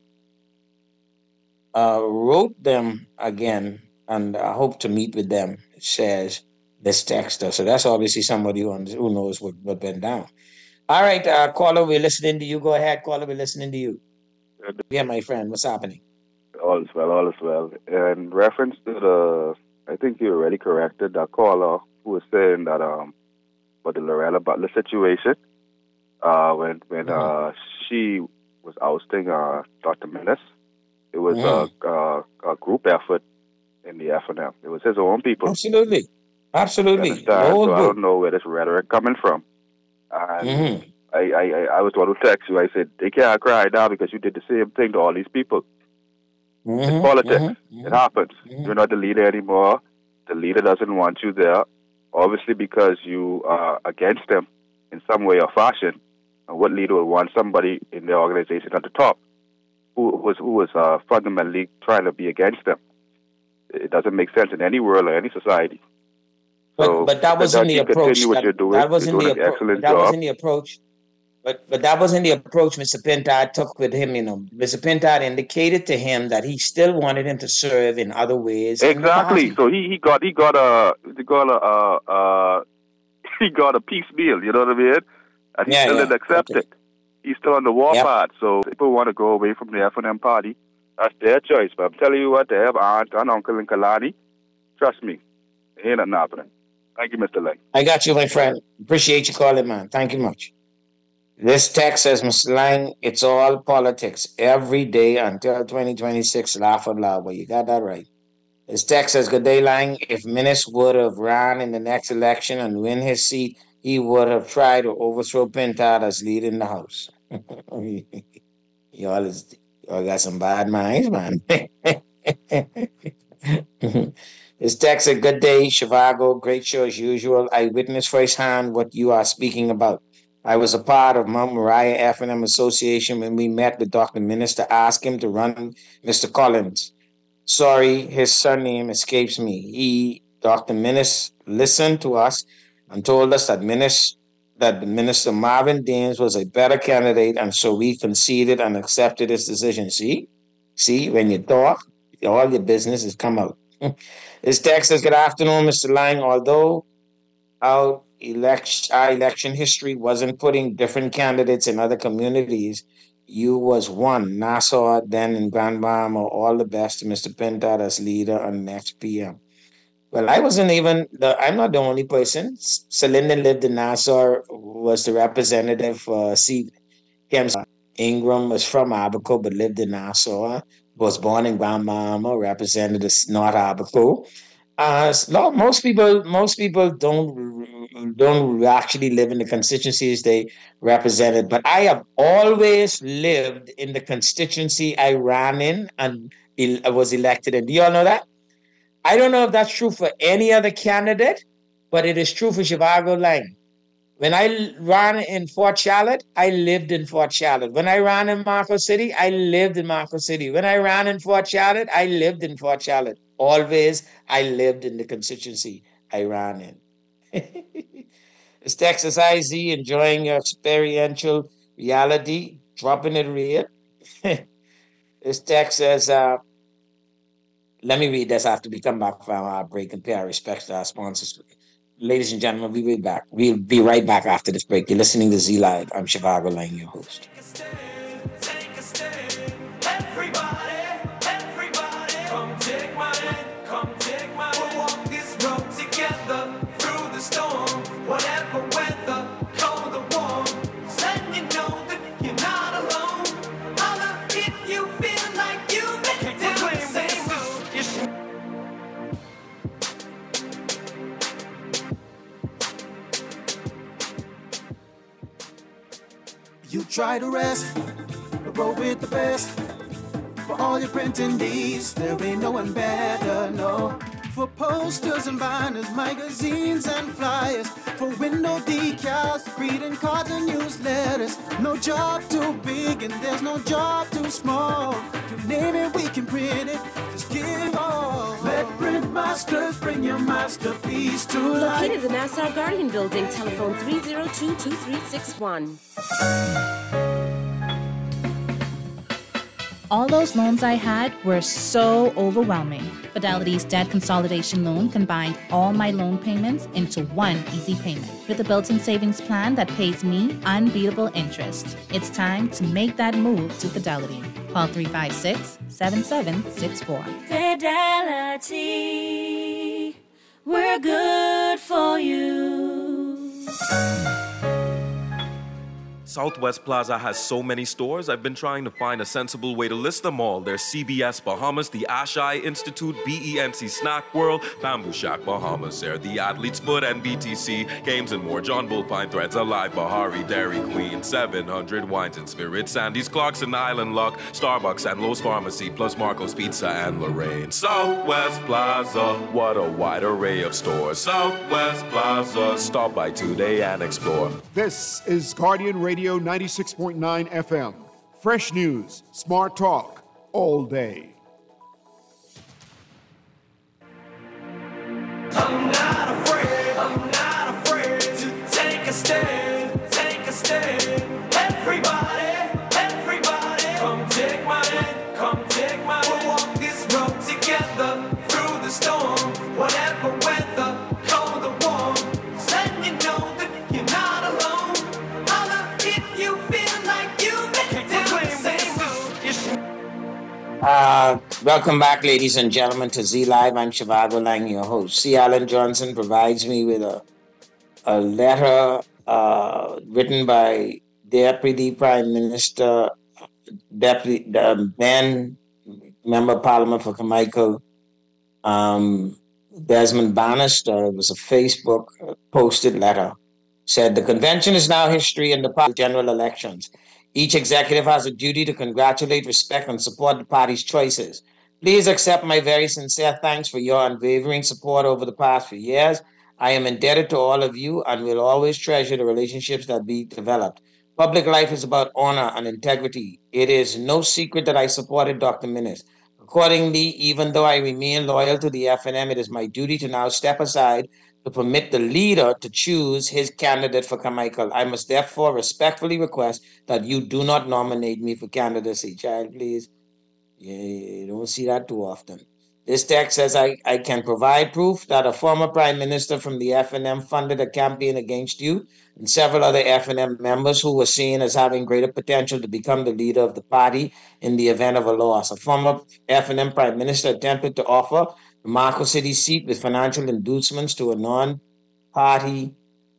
uh, wrote them again and I uh, hope to meet with them, it says this texter. So that's obviously somebody who, who knows what, what went down. All right, uh, caller, we're listening to you. Go ahead, caller, we're listening to you. Yeah, my friend, what's happening? All is well, all is well. In reference to the, I think you already corrected that caller who was saying that um, for the Lorella Butler situation, uh, when when mm-hmm. uh, she was ousting uh, Doctor Minnis, it was mm-hmm. a, a, a group effort in the F N M. It was his own people. Absolutely, absolutely. So I don't know where this rhetoric coming from. And mm-hmm. I, I, I was one who text you. I said they can't cry now because you did the same thing to all these people. Mm-hmm, it's politics. Mm-hmm, it happens. Mm-hmm. You're not the leader anymore. The leader doesn't want you there, obviously because you are against them in some way or fashion. And what leader would want somebody in their organization at the top who was who was uh, fundamentally trying to be against them? It doesn't make sense in any world or any society. So but, but that wasn't the approach. That, that, that wasn't the appro- that wasn't the approach. But but that wasn't the approach Mister Pintard took with him, you know. Mister Pintard indicated to him that he still wanted him to serve in other ways. Exactly. So he, he got he got a he got a uh, uh, he got a piecemeal. You know what I mean? And he yeah, still yeah. didn't accept okay. it. He's still on the war yep. path. So people want to go away from the F N M party. That's their choice. But I'm telling you what, they have aunt and uncle in Kalani. Trust me, it ain't nothing happening. Thank you, Mister Lang. I got you, my friend. Appreciate you calling, man. Thank you much. This text says, Mister Lang, it's all politics every day until twenty twenty-six. Laugh out loud. Well, you got that right. This text says, good day, Lang. If Minnis would have ran in the next election and win his seat, he would have tried to overthrow Pintard as leader in the House. y'all, is, y'all got some bad minds, man. This text says, good day, Chicago. Great show as usual. I witnessed firsthand what you are speaking about. I was a part of Mount Moriah F N M Association when we met with Doctor Minnis to ask him to run Mister Collins. Sorry, his surname escapes me. He, Doctor Minnis, listened to us and told us that Minnis, that Minister Marvin Daines was a better candidate, and so we conceded and accepted his decision. See? See, when you talk, all your business has come out. His text says, good afternoon, Mister Lang. Although our election, our election history wasn't putting different candidates in other communities, you was one. Nassau, then in Grand Bahama. All the best to Mister Pintar as leader on next P M. Well, I wasn't even, the, I'm not the only person. Celinda lived in Nassau, was the representative for C. Ingram was from Abaco, but lived in Nassau. Was born in Grand Bahama, represented North Abaco. Uh, no, most people, most people don't don't actually live in the constituencies they represented. But I have always lived in the constituency I ran in and I was elected in. Do you all know that? I don't know if that's true for any other candidate, but it is true for Zhivago Lang. When I ran in Fort Charlotte, I lived in Fort Charlotte. When I ran in Marco City, I lived in Marco City. When I ran in Fort Charlotte, I lived in Fort Charlotte. Always, I lived in the constituency I ran in. It's Texas I Z, enjoying your experiential reality, dropping it real. This text says, uh, let me read this after we come back from our break and pay our respects to our sponsors. Ladies and gentlemen, we'll be back. We'll be right back after this break. You're listening to Z Live. I'm Zhivago Lang, your host. You try to rest, but roll with the best. For all your printing needs, there ain't no one better, no. For posters and banners, magazines and flyers. For window decals, greeting cards and newsletters. No job too big and there's no job too small. You name it, we can print it, just give all. Let Print Masters bring your masterpiece to life. Located in the Nassau Guardian Building, telephone three zero two, two three six one. All those loans I had were so overwhelming. Fidelity's debt consolidation loan combined all my loan payments into one easy payment with a built-in savings plan that pays me unbeatable interest. It's time to make that move to Fidelity. Call three five six, seven seven six four. Fidelity, we're good for you. Southwest Plaza has so many stores, I've been trying to find a sensible way to list them all. There's C B S Bahamas, the Ashai Institute, B E N C Snack World, Bamboo Shack Bahamas, Air, the Athlete's Foot, and B T C, Games and More, John Bull, Fine Threads, Alive, Bahari, Dairy Queen, seven hundred Wines and Spirits, Sandy's, Clarkson, Island Lock, Starbucks, and Lowe's Pharmacy, plus Marco's Pizza and Lorraine. Southwest Plaza, what a wide array of stores. Southwest Plaza, stop by today and explore. This is Guardian Radio ninety-six point nine F M. Fresh news, smart talk, all day. I'm not afraid, I'm not afraid to take a stand, take a stand. Everybody, everybody, come take my hand, come take my hand. We'll walk this road together through the storm, whatever weather, cold or warm. Letting you know that you're not alone. Holla if you feel like you make it the same. Uh, welcome back, ladies and gentlemen, to Z Live. I'm Zhivago Lang, your host. C. Alan Johnson provides me with a a letter uh, written by Deputy Prime Minister, Deputy um, then Member of Parliament for Carmichael, um, Desmond Bannister. It was a Facebook posted letter. Said the convention is now history in the general elections. Each executive has a duty to congratulate, respect, and support the party's choices. Please accept my very sincere thanks for your unwavering support over the past few years. I am indebted to all of you and will always treasure the relationships that we developed. Public life is about honor and integrity. It is no secret that I supported Doctor Minnis. Accordingly, even though I remain loyal to the F N M, it is my duty to now step aside to permit the leader to choose his candidate for Carmichael. I must therefore respectfully request that you do not nominate me for candidacy. Child, please. Yeah, you don't see that too often. This text says I, I can provide proof that a former prime minister from the F N M funded a campaign against you and several other F N M members who were seen as having greater potential to become the leader of the party in the event of a loss. A former F N M prime minister attempted to offer the Marco City seat with financial inducements to a non-party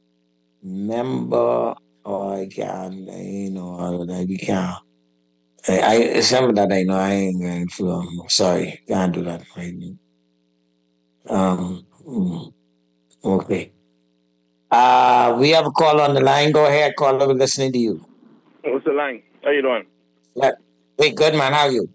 member. Oh, I can't, you know, we can't. I, I some of that I know I ain't going to. Um, sorry, can't do that right now. Um, mm, okay. Uh, we have a call on the line. Go ahead, caller. We're listening to you. What's the line? How you doing? Yeah. Hey, good man. How are you?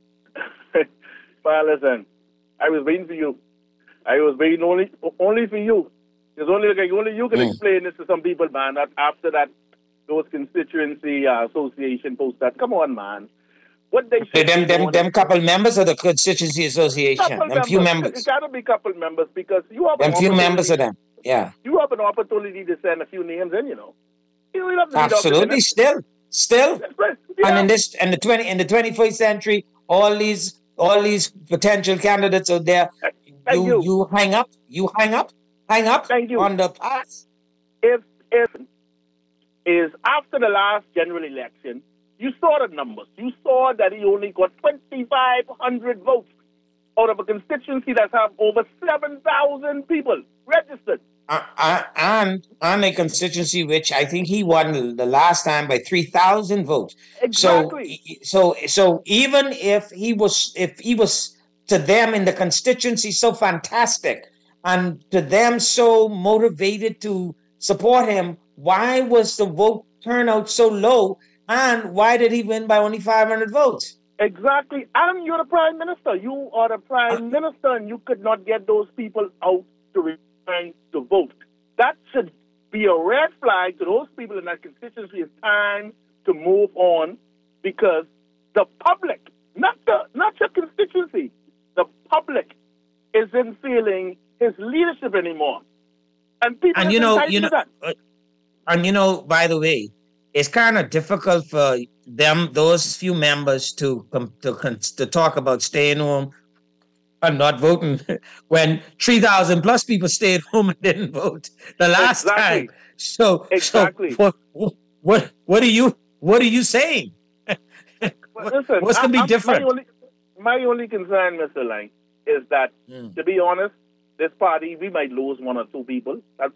Well, listen, I was waiting for you. I was waiting only only for you. It's only like only you can Mm. explain this to some people, man. That after that, those constituency uh, association posts that. Come on, man. What they Hey, should them, be them, doing them is- couple members of the constituency association. couple Them few It members. got to be couple members because you have an Them few opportunity. members of them. Yeah. You have an opportunity to send a few names in. You know. You don't have to be Absolutely. documented. Still, still. Yeah. And in this, in the twenty, in the twenty-first century, all these, all these potential candidates out there, you, you, you hang up, you hang up, hang up on the pass. If if is after the last general election, you saw the numbers. You saw that he only got twenty-five hundred votes out of a constituency that have over seven thousand people registered. Uh, uh, and and a constituency which I think he won the last time by three thousand votes. Exactly. So, so, so even if he was, if he was to them in the constituency so fantastic, and to them so motivated to support him, why was the vote turnout so low? And why did he win by only five hundred votes? Exactly. And you're the prime minister. You are the prime minister, and you could not get those people out to return to vote. That should be a red flag to those people in that constituency. It's time to move on because the public, not the not your constituency, the public isn't feeling his leadership anymore. And people And are you know, entitled you to know, that. uh, and you know, by the way, it's kind of difficult for them, those few members, to come to con- to talk about staying home and not voting when three thousand plus people stayed home and didn't vote the last Exactly. time. So, Exactly. so what, what, what are you, what are you saying? Well, listen, What's gonna be I- I'm- different? My only, my only concern, Mister Lang, is that, Mm. to be honest, this party, we might lose one or two people. That's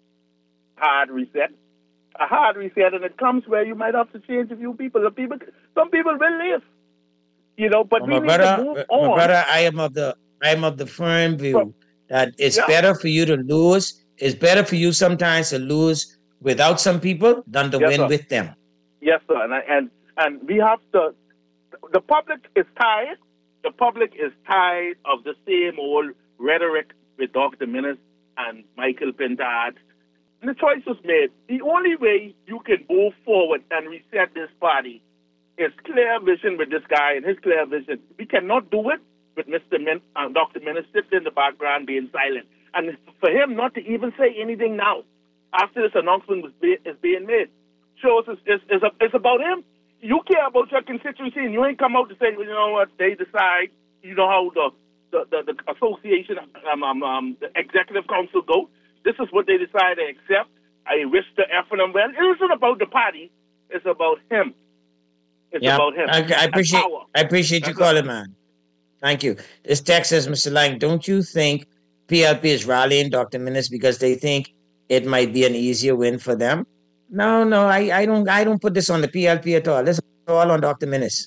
hard reset. A hard reset, and it comes where you might have to change a few people. The people, some people will leave, you know. But Well, we my need brother, to move my on. brother, I am of the I am of the firm view that it's Yeah. better for you to lose. It's better for you sometimes to lose without some people than to Yes, win sir. with them. Yes, sir. And, I- and and we have to. The public is tired. The public is tired of the same old rhetoric with Doctor Minnis and Michael Pintard. And the choice was made. The only way you can move forward and reset this party is clear vision with this guy and his clear vision. We cannot do it with Mister Min, uh, Doctor Minnis sitting in the background being silent. And for him not to even say anything now, after this announcement was be, is being made, shows it's, it's, it's, a, it's about him. You care about your constituency, and you ain't come out to say, well, you know what, they decide, you know how the the, the, the association, um, um, um, the executive council go. This is what they decide to accept. I wish the F and M well. It isn't about the party. It's about him. It's Yeah, about him. I, I And appreciate power. I appreciate you That's calling, man. Thank you. This text says, Mister Lang, don't you think P L P is rallying Doctor Minnis because they think it might be an easier win for them? No, no, I, I don't I don't put this on the P L P at all. This is all on Doctor Minnis.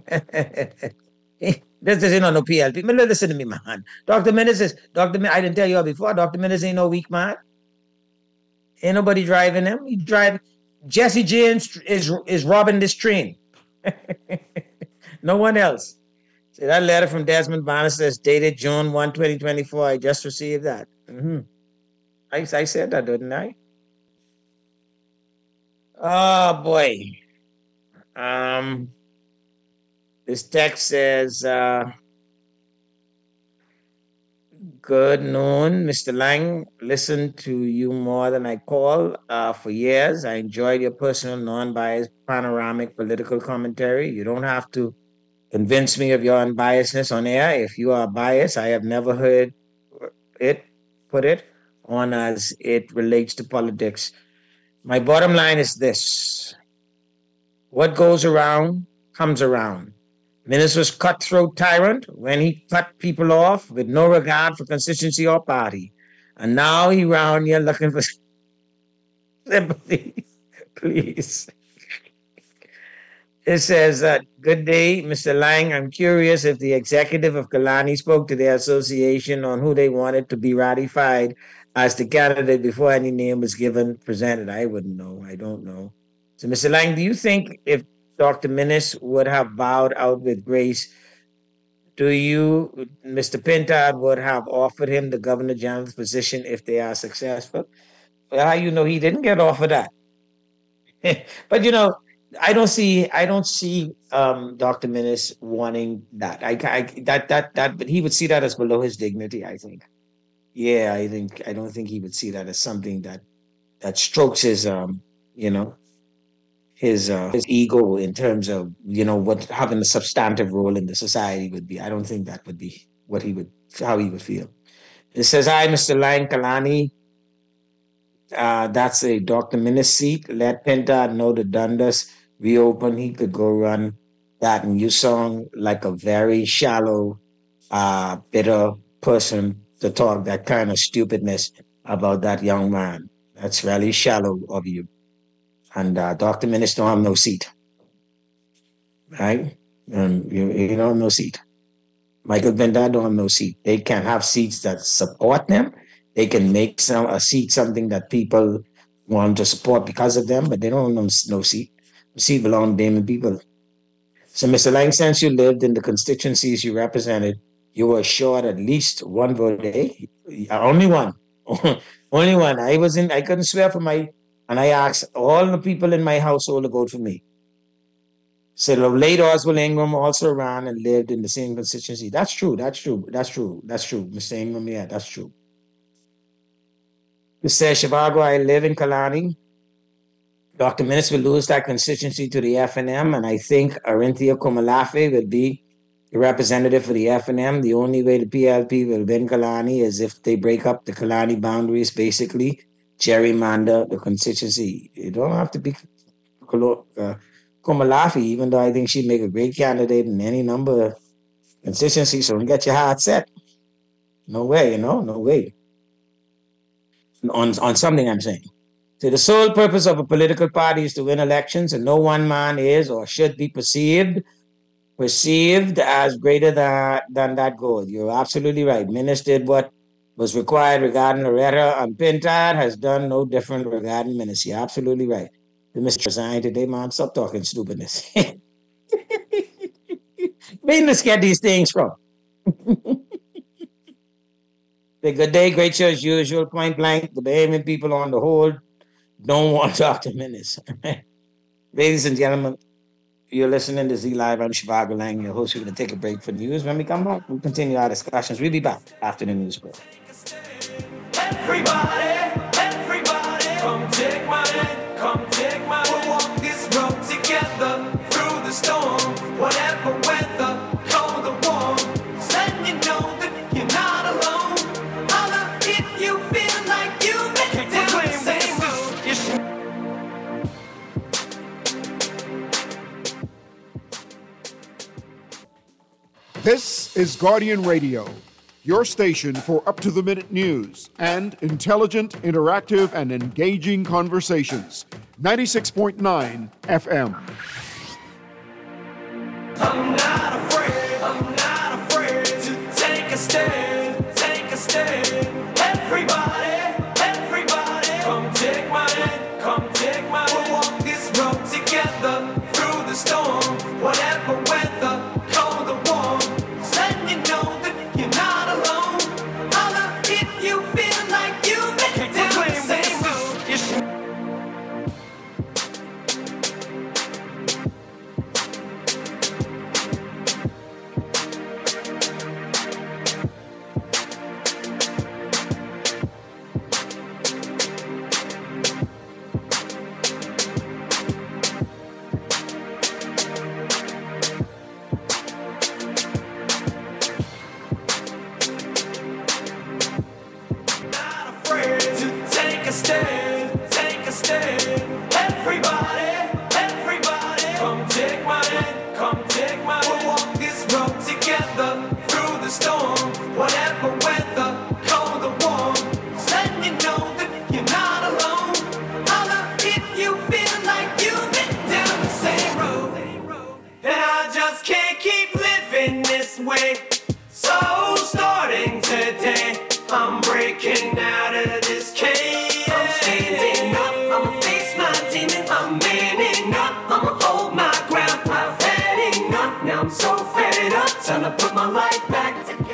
This isn't on no P L P. But listen to me, man. Doctor Minnis is Doctor Min- I didn't tell you all before. Doctor Minnis ain't no weak man. Ain't nobody driving him. He drive. Jesse James is is robbing this train. No one else. See, that letter from Desmond Barnes says dated June first, twenty twenty-four. I just received that. Mm-hmm. I, I said that, didn't I? Oh boy. Um, this text says, uh, Good noon, Mister Lang. Listened to you more than I call uh, for years. I enjoyed your personal, non-biased, panoramic political commentary. You don't have to convince me of your unbiasedness on air. If you are biased, I have never heard it put it on as it relates to politics. My bottom line is this. What goes around comes around. Minnis was cutthroat tyrant when he cut people off with no regard for constituency or party. And now he round here looking for sympathy. Please. It says, uh, good day, Mister Lang. I'm curious if the executive of Kalani spoke to their association on who they wanted to be ratified as the candidate before any name was given, presented. I wouldn't know. I don't know. So, Mister Lang, do you think if Doctor Minnis would have bowed out with grace, do you, Mister Pintard, would have offered him the Governor General's position if they are successful? Well, how you know he didn't get offered that? But, you know, I don't see, I don't see um, Doctor Minnis wanting that. I, I that that that, but he would see that as below his dignity. I think. Yeah, I think I don't think he would see that as something that that strokes his, um, you know, his uh, his ego in terms of, you know, what having a substantive role in the society would be. I don't think that would be what he would, how he would feel. It says, "Hi, Mister Lang Kalani. Uh, that's a Doctor Minnis seat. Let Pintard know the Dundas reopen. He could go run that in Yusong like a very shallow, uh, bitter person to talk that kind of stupidness about that young man. That's really shallow of you. And uh, Doctor Minnis don't have no seat. Right? Um, you, you don't have no seat. Michael Pintard don't have no seat. They can have seats that support them. They can make some a seat something that people want to support because of them, but they don't have no, no seat. The seat belongs to Damon people. So, Mister Lang, since you lived in the constituencies you represented, you were assured at least one vote, eh? Only one. Only one. I was in, I couldn't swear for my, and I asked all the people in my household to vote for me. So the late Oswald Ingram also ran and lived in the same constituency. That's true. That's true. That's true. That's true. Mister Ingram, yeah, that's true. Mister Shivago, I live in Kalani. Doctor Minnis will lose that constituency to the F N M, and I think Arinthia Komalafe will be the representative for the F N M. The only way the P L P will win Kalani is if they break up the Kalani boundaries, basically gerrymander the constituency. You don't have to be uh, Komalafe, even though I think she'd make a great candidate in any number of constituencies, so don't get your heart set. No way, you know, no way. On, on something I'm saying. So the sole purpose of a political party is to win elections, and no one man is or should be perceived perceived as greater than, than that goal. You're absolutely right. Minnis did what was required regarding Loretta, and Pintard has done no different regarding Minnis. You're absolutely right. The Mister Resigned today, man. Stop talking stupidness. Minnis get these things from. The good day, great show as usual, point blank. The Bahamian people on the whole don't want Doctor Minnis. Ladies and gentlemen, you're listening to Z Live. I'm Shivago Lang, your host. We're going to take a break for news. When we come back, we'll continue our discussions. We'll be back after the news break. Everybody, everybody, come take my hand, come take my hand. We'll walk this road together through the storm, whatever weather, cold or warm. Letting you know that you're not alone. Holla if you feel like you make it down the same road. This is Guardian Radio, your station for up-to-the-minute news and intelligent, interactive, and engaging conversations. ninety-six point nine F M. I'm not afraid, I'm not afraid to take a stand, take a stand. Everybody, everybody, come take my hand, come take my hand. We'll walk this road together through the storm, whatever weather, cold or warm. Letting you know that you're not alone. Holla if you feel like you make it down the same road. way. So starting today, I'm breaking out of this cage. I'm standing up, I'ma face my demons. I'm manning up, I'ma hold my ground. I've had enough, now I'm so fed up. Time to put my life back together.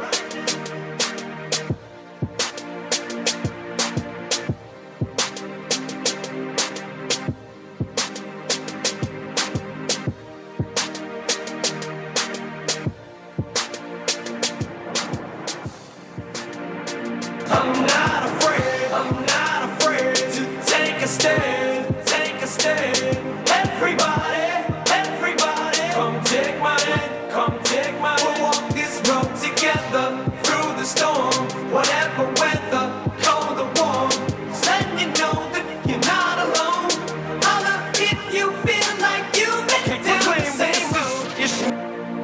I'm not afraid, I'm not afraid to take a stand, take a stand. Everybody, everybody, come take my hand, come take my hand. We'll walk this road together through the storm, whatever weather, cold or warm. Just letting you know that you're not alone. Holla if you feel like you've been down the same road.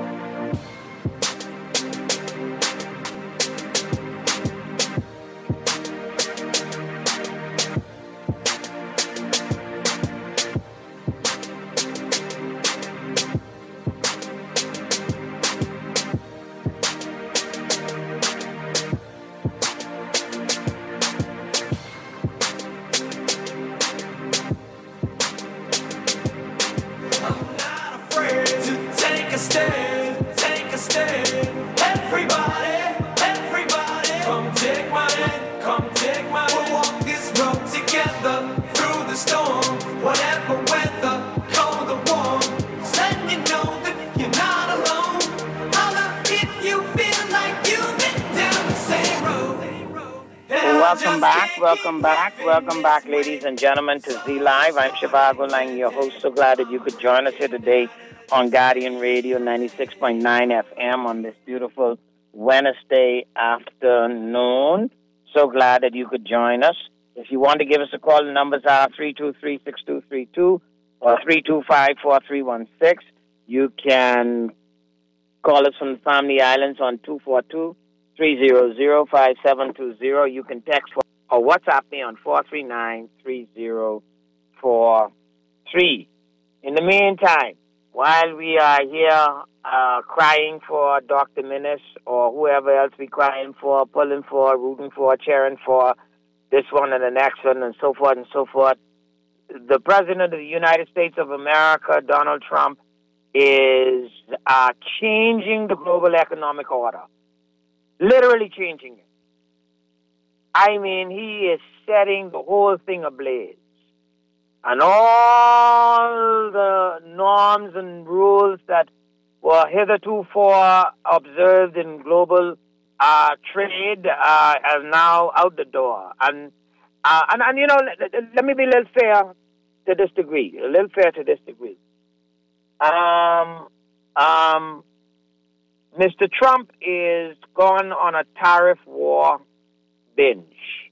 Afraid to take a stand, take a stand. Everybody, everybody, come take my hand, come take my hand. We'll walk this road together through the storm, whatever weather, cold or warm. Just letting you know that you're not alone. Holla if you feel like you've been down the same road. Well, welcome back, welcome back, welcome back, ladies and gentlemen, to Z Live. I'm Shivago Lang, your host. So glad that you could join us here today on Guardian Radio ninety-six point nine F M on this beautiful Wednesday afternoon. So glad that you could join us. If you want to give us a call, the numbers are three two three, six two three two or three two five, four three one six. You can call us from the Family Islands on two four two, three zero zero, five seven two zero. You can text or WhatsApp me on four three nine, three zero four three. In the meantime, while we are here uh, crying for Doctor Minnis or whoever else we crying for, pulling for, rooting for, cheering for, this one and the next one and so forth and so forth, the President of the United States of America, Donald Trump, is uh, changing the global economic order. Literally changing it. I mean, he is setting the whole thing ablaze. And all the norms and rules that were heretofore observed in global uh, trade uh, are now out the door. And, uh, and, and you know, let, let me be a little fair to this degree, a little fair to this degree. Um, um, Mister Trump is gone on a tariff war binge.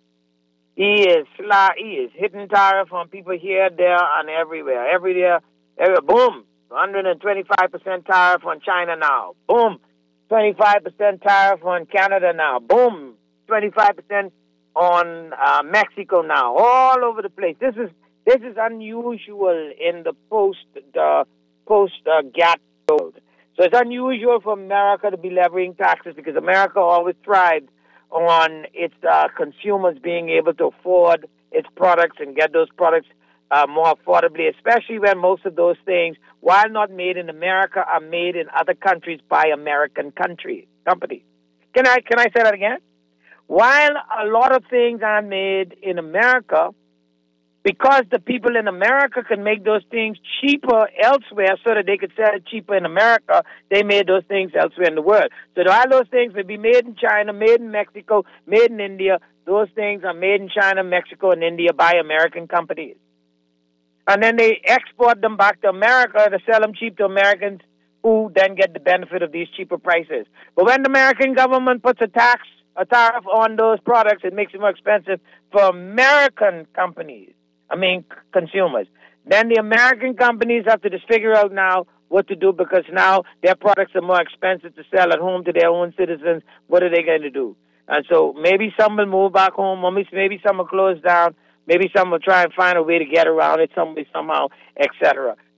He is sly, he is hitting tariff on people here, there, and everywhere. Everywhere, everywhere. Boom, one hundred twenty-five percent tariff on China now. Boom, twenty-five percent tariff on Canada now. Boom, twenty-five percent on uh, Mexico now. All over the place. This is this is unusual in the post uh, post uh, GATT world. So it's unusual for America to be levying taxes because America always thrived on its uh, consumers being able to afford its products and get those products uh, more affordably, especially when most of those things, while not made in America, are made in other countries by American country companies. Can I can I say that again? While a lot of things are made in America, because the people in America can make those things cheaper elsewhere so that they could sell it cheaper in America, they made those things elsewhere in the world. So all those things may be made in China, made in Mexico, made in India. Those things are made in China, Mexico, and India by American companies. And then they export them back to America to sell them cheap to Americans who then get the benefit of these cheaper prices. But when the American government puts a tax, a tariff on those products, it makes it more expensive for American companies. I mean, consumers. Then the American companies have to just figure out now what to do because now their products are more expensive to sell at home to their own citizens. What are they going to do? And so maybe some will move back home. Maybe some will close down. Maybe some will try and find a way to get around it some way, somehow, et cetera.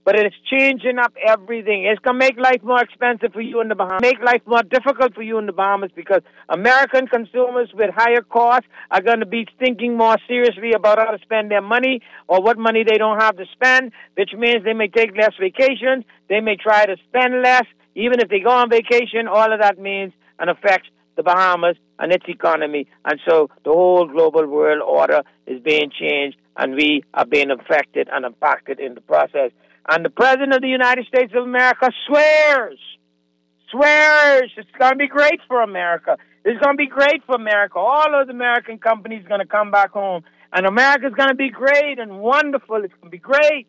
But it's changing up everything. It's going to make life more expensive for you in the Bahamas, make life more difficult for you in the Bahamas because American consumers with higher costs are going to be thinking more seriously about how to spend their money or what money they don't have to spend, which means they may take less vacations. They may try to spend less. Even if they go on vacation, all of that means and affects the Bahamas and its economy. And so the whole global world order is being changed, and we are being affected and impacted in the process. And the President of the United States of America swears, swears it's going to be great for America. It's going to be great for America. All those American companies are going to come back home. And America's going to be great and wonderful. It's going to be great.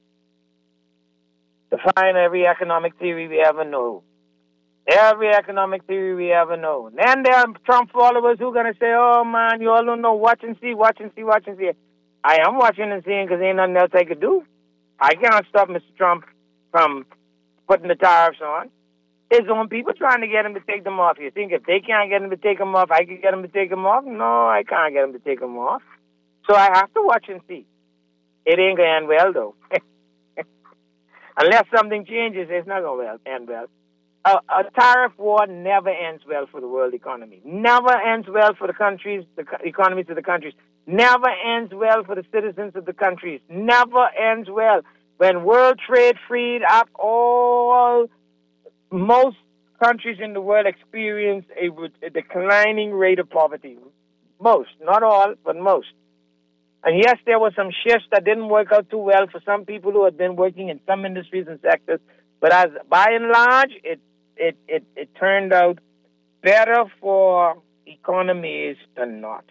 Define every economic theory we ever know. Every economic theory we ever know. And then there are Trump followers who are going to say, oh, man, you all don't know. Watch and see, watch and see, watch and see. I am watching and seeing because ain't nothing else I could do. I can't stop Mister Trump from putting the tariffs on. His own people trying to get him to take them off. You think if they can't get him to take them off, I can get him to take them off? No, I can't get him to take them off. So I have to watch and see. It ain't going to end well, though. Unless something changes, it's not going to end well. A, a tariff war never ends well for the world economy. Never ends well for the countries, the economies of the countries. Never ends well for the citizens of the countries. Never ends well. When world trade freed up, all most countries in the world experience a, a declining rate of poverty. Most, not all, but most. And yes, there were some shifts that didn't work out too well for some people who had been working in some industries and sectors. But as by and large, it it it, it turned out better for economies than not.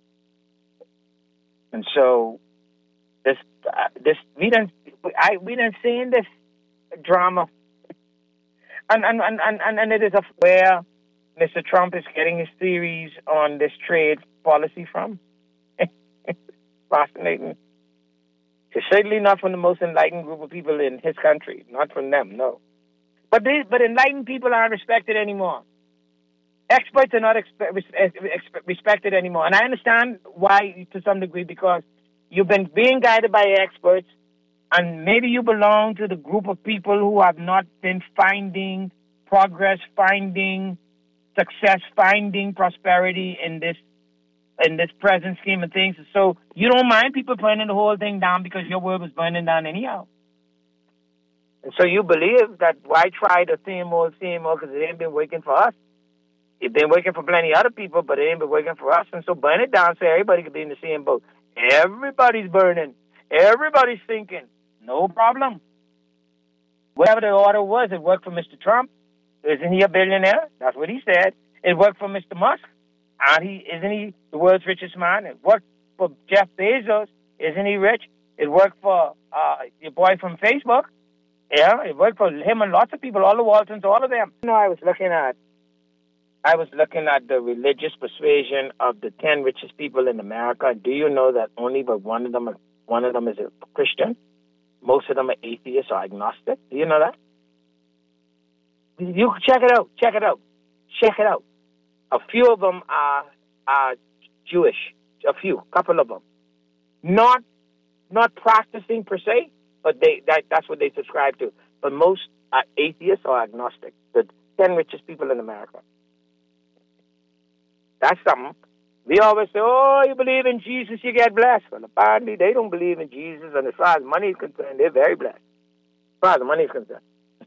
And so this uh, this we didn't I we didn't see in this drama, and and and and, and it is a where Mister Trump is getting his theories on this trade policy from. Fascinating. It's certainly not from the most enlightened group of people in his country. Not from them, no. But they, but enlightened people aren't respected anymore. Experts are not expe- expe- respected anymore. And I understand why to some degree, because you've been being guided by experts, and maybe you belong to the group of people who have not been finding progress, finding success, finding prosperity in this in this present scheme of things. So you don't mind people burning the whole thing down because your world was burning down anyhow. And so you believe that why try the same old, same old, because it ain't been working for us. It's been working for plenty of other people, but it ain't been working for us. And so burn it down so everybody could be in the same boat. Everybody's burning. Everybody's thinking. No problem. Whatever the order was, it worked for Mister Trump. Isn't he a billionaire? That's what he said. It worked for Mister Musk. And he isn't he the world's richest man? It worked for Jeff Bezos. Isn't he rich? It worked for uh, your boy from Facebook. Yeah, it worked for him and lots of people, all the Waltons, all of them. You know, I was looking at, I was looking at the religious persuasion of the ten richest people in America. Do you know that only but one of them, one of them is a Christian? Most of them are atheists or agnostic. Do you know that? You check it out. Check it out. Check it out. A few of them are, are Jewish. A few, couple of them, not not practicing per se, but they that, that's what they subscribe to. But most are atheists or agnostic. The ten richest people in America. That's something. We always say, "Oh, you believe in Jesus, you get blessed." Well, apparently they don't believe in Jesus, and as far as money is concerned, they're very blessed. As far as the money is concerned.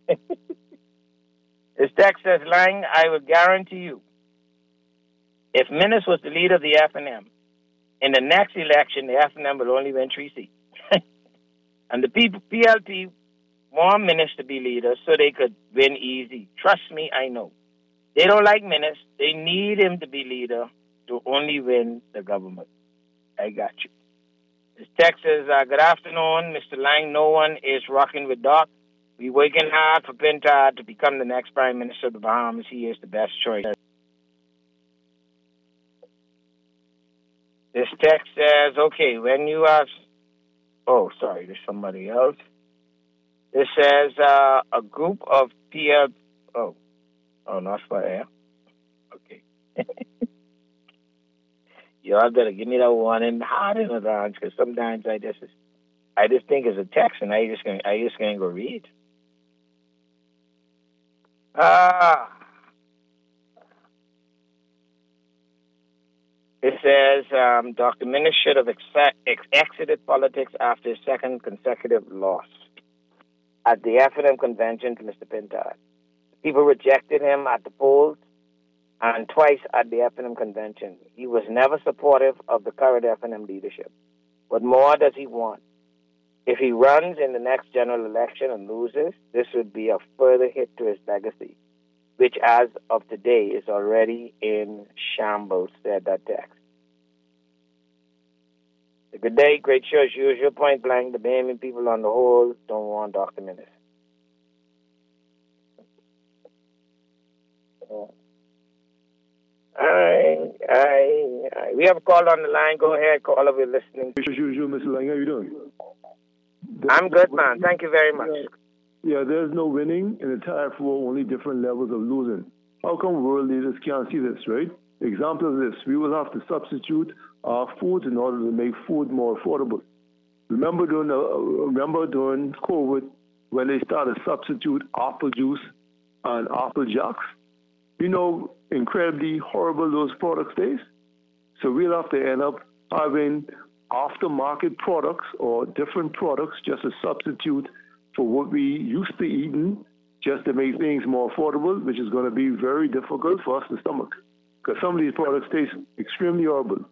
This text says, "Lang, I would guarantee you, if Minnis was the leader of the F N M, in the next election, the F N M will only win three seats. And the P L P want Minnis to be leader so they could win easy. Trust me, I know. They don't like Minnis. They need him to be leader to only win the government. I got you." This text says, uh, "Good afternoon, Mister Lang. No one is rocking with Doc. We working hard for Pintard to become the next Prime Minister of the Bahamas. He is the best choice." This text says, okay, when you ask, oh, sorry, there's somebody else. This says, uh, a group of P L, oh, oh, not for air. Okay. Y'all better give me that one and hard in advance, because sometimes I just, I just think it's a text, and I just gonna, I just gonna go read. Ah. It says um, Doctor Minnis should have ex- ex- exited politics after his second consecutive loss at the F N M convention to Mister Pintard. People rejected him at the polls and twice at the F N M convention. He was never supportive of the current F N M leadership. What more does he want? If he runs in the next general election and loses, this would be a further hit to his legacy, which as of today is already in shambles, said that text. Good day, great show as usual. Point blank, the Bahamian people on the whole don't want Doctor Minnis. I, I, I, we have a call on the line. Go ahead, caller. We're listening. As usual, Mister Lang, how you doing? I'm good, man. Thank you very much. Yeah, yeah, there's no winning in the tariff war, only different levels of losing. How come world leaders can't see this, right? Example of this, we will have to substitute our foods in order to make food more affordable. Remember during, uh, remember during COVID when they started to substitute apple juice and apple jacks? You know, incredibly horrible those products taste. So we'll have to end up having aftermarket products or different products just to substitute for what we used to eating, just to make things more affordable, which is going to be very difficult for us to stomach. Because some of these products taste extremely horrible.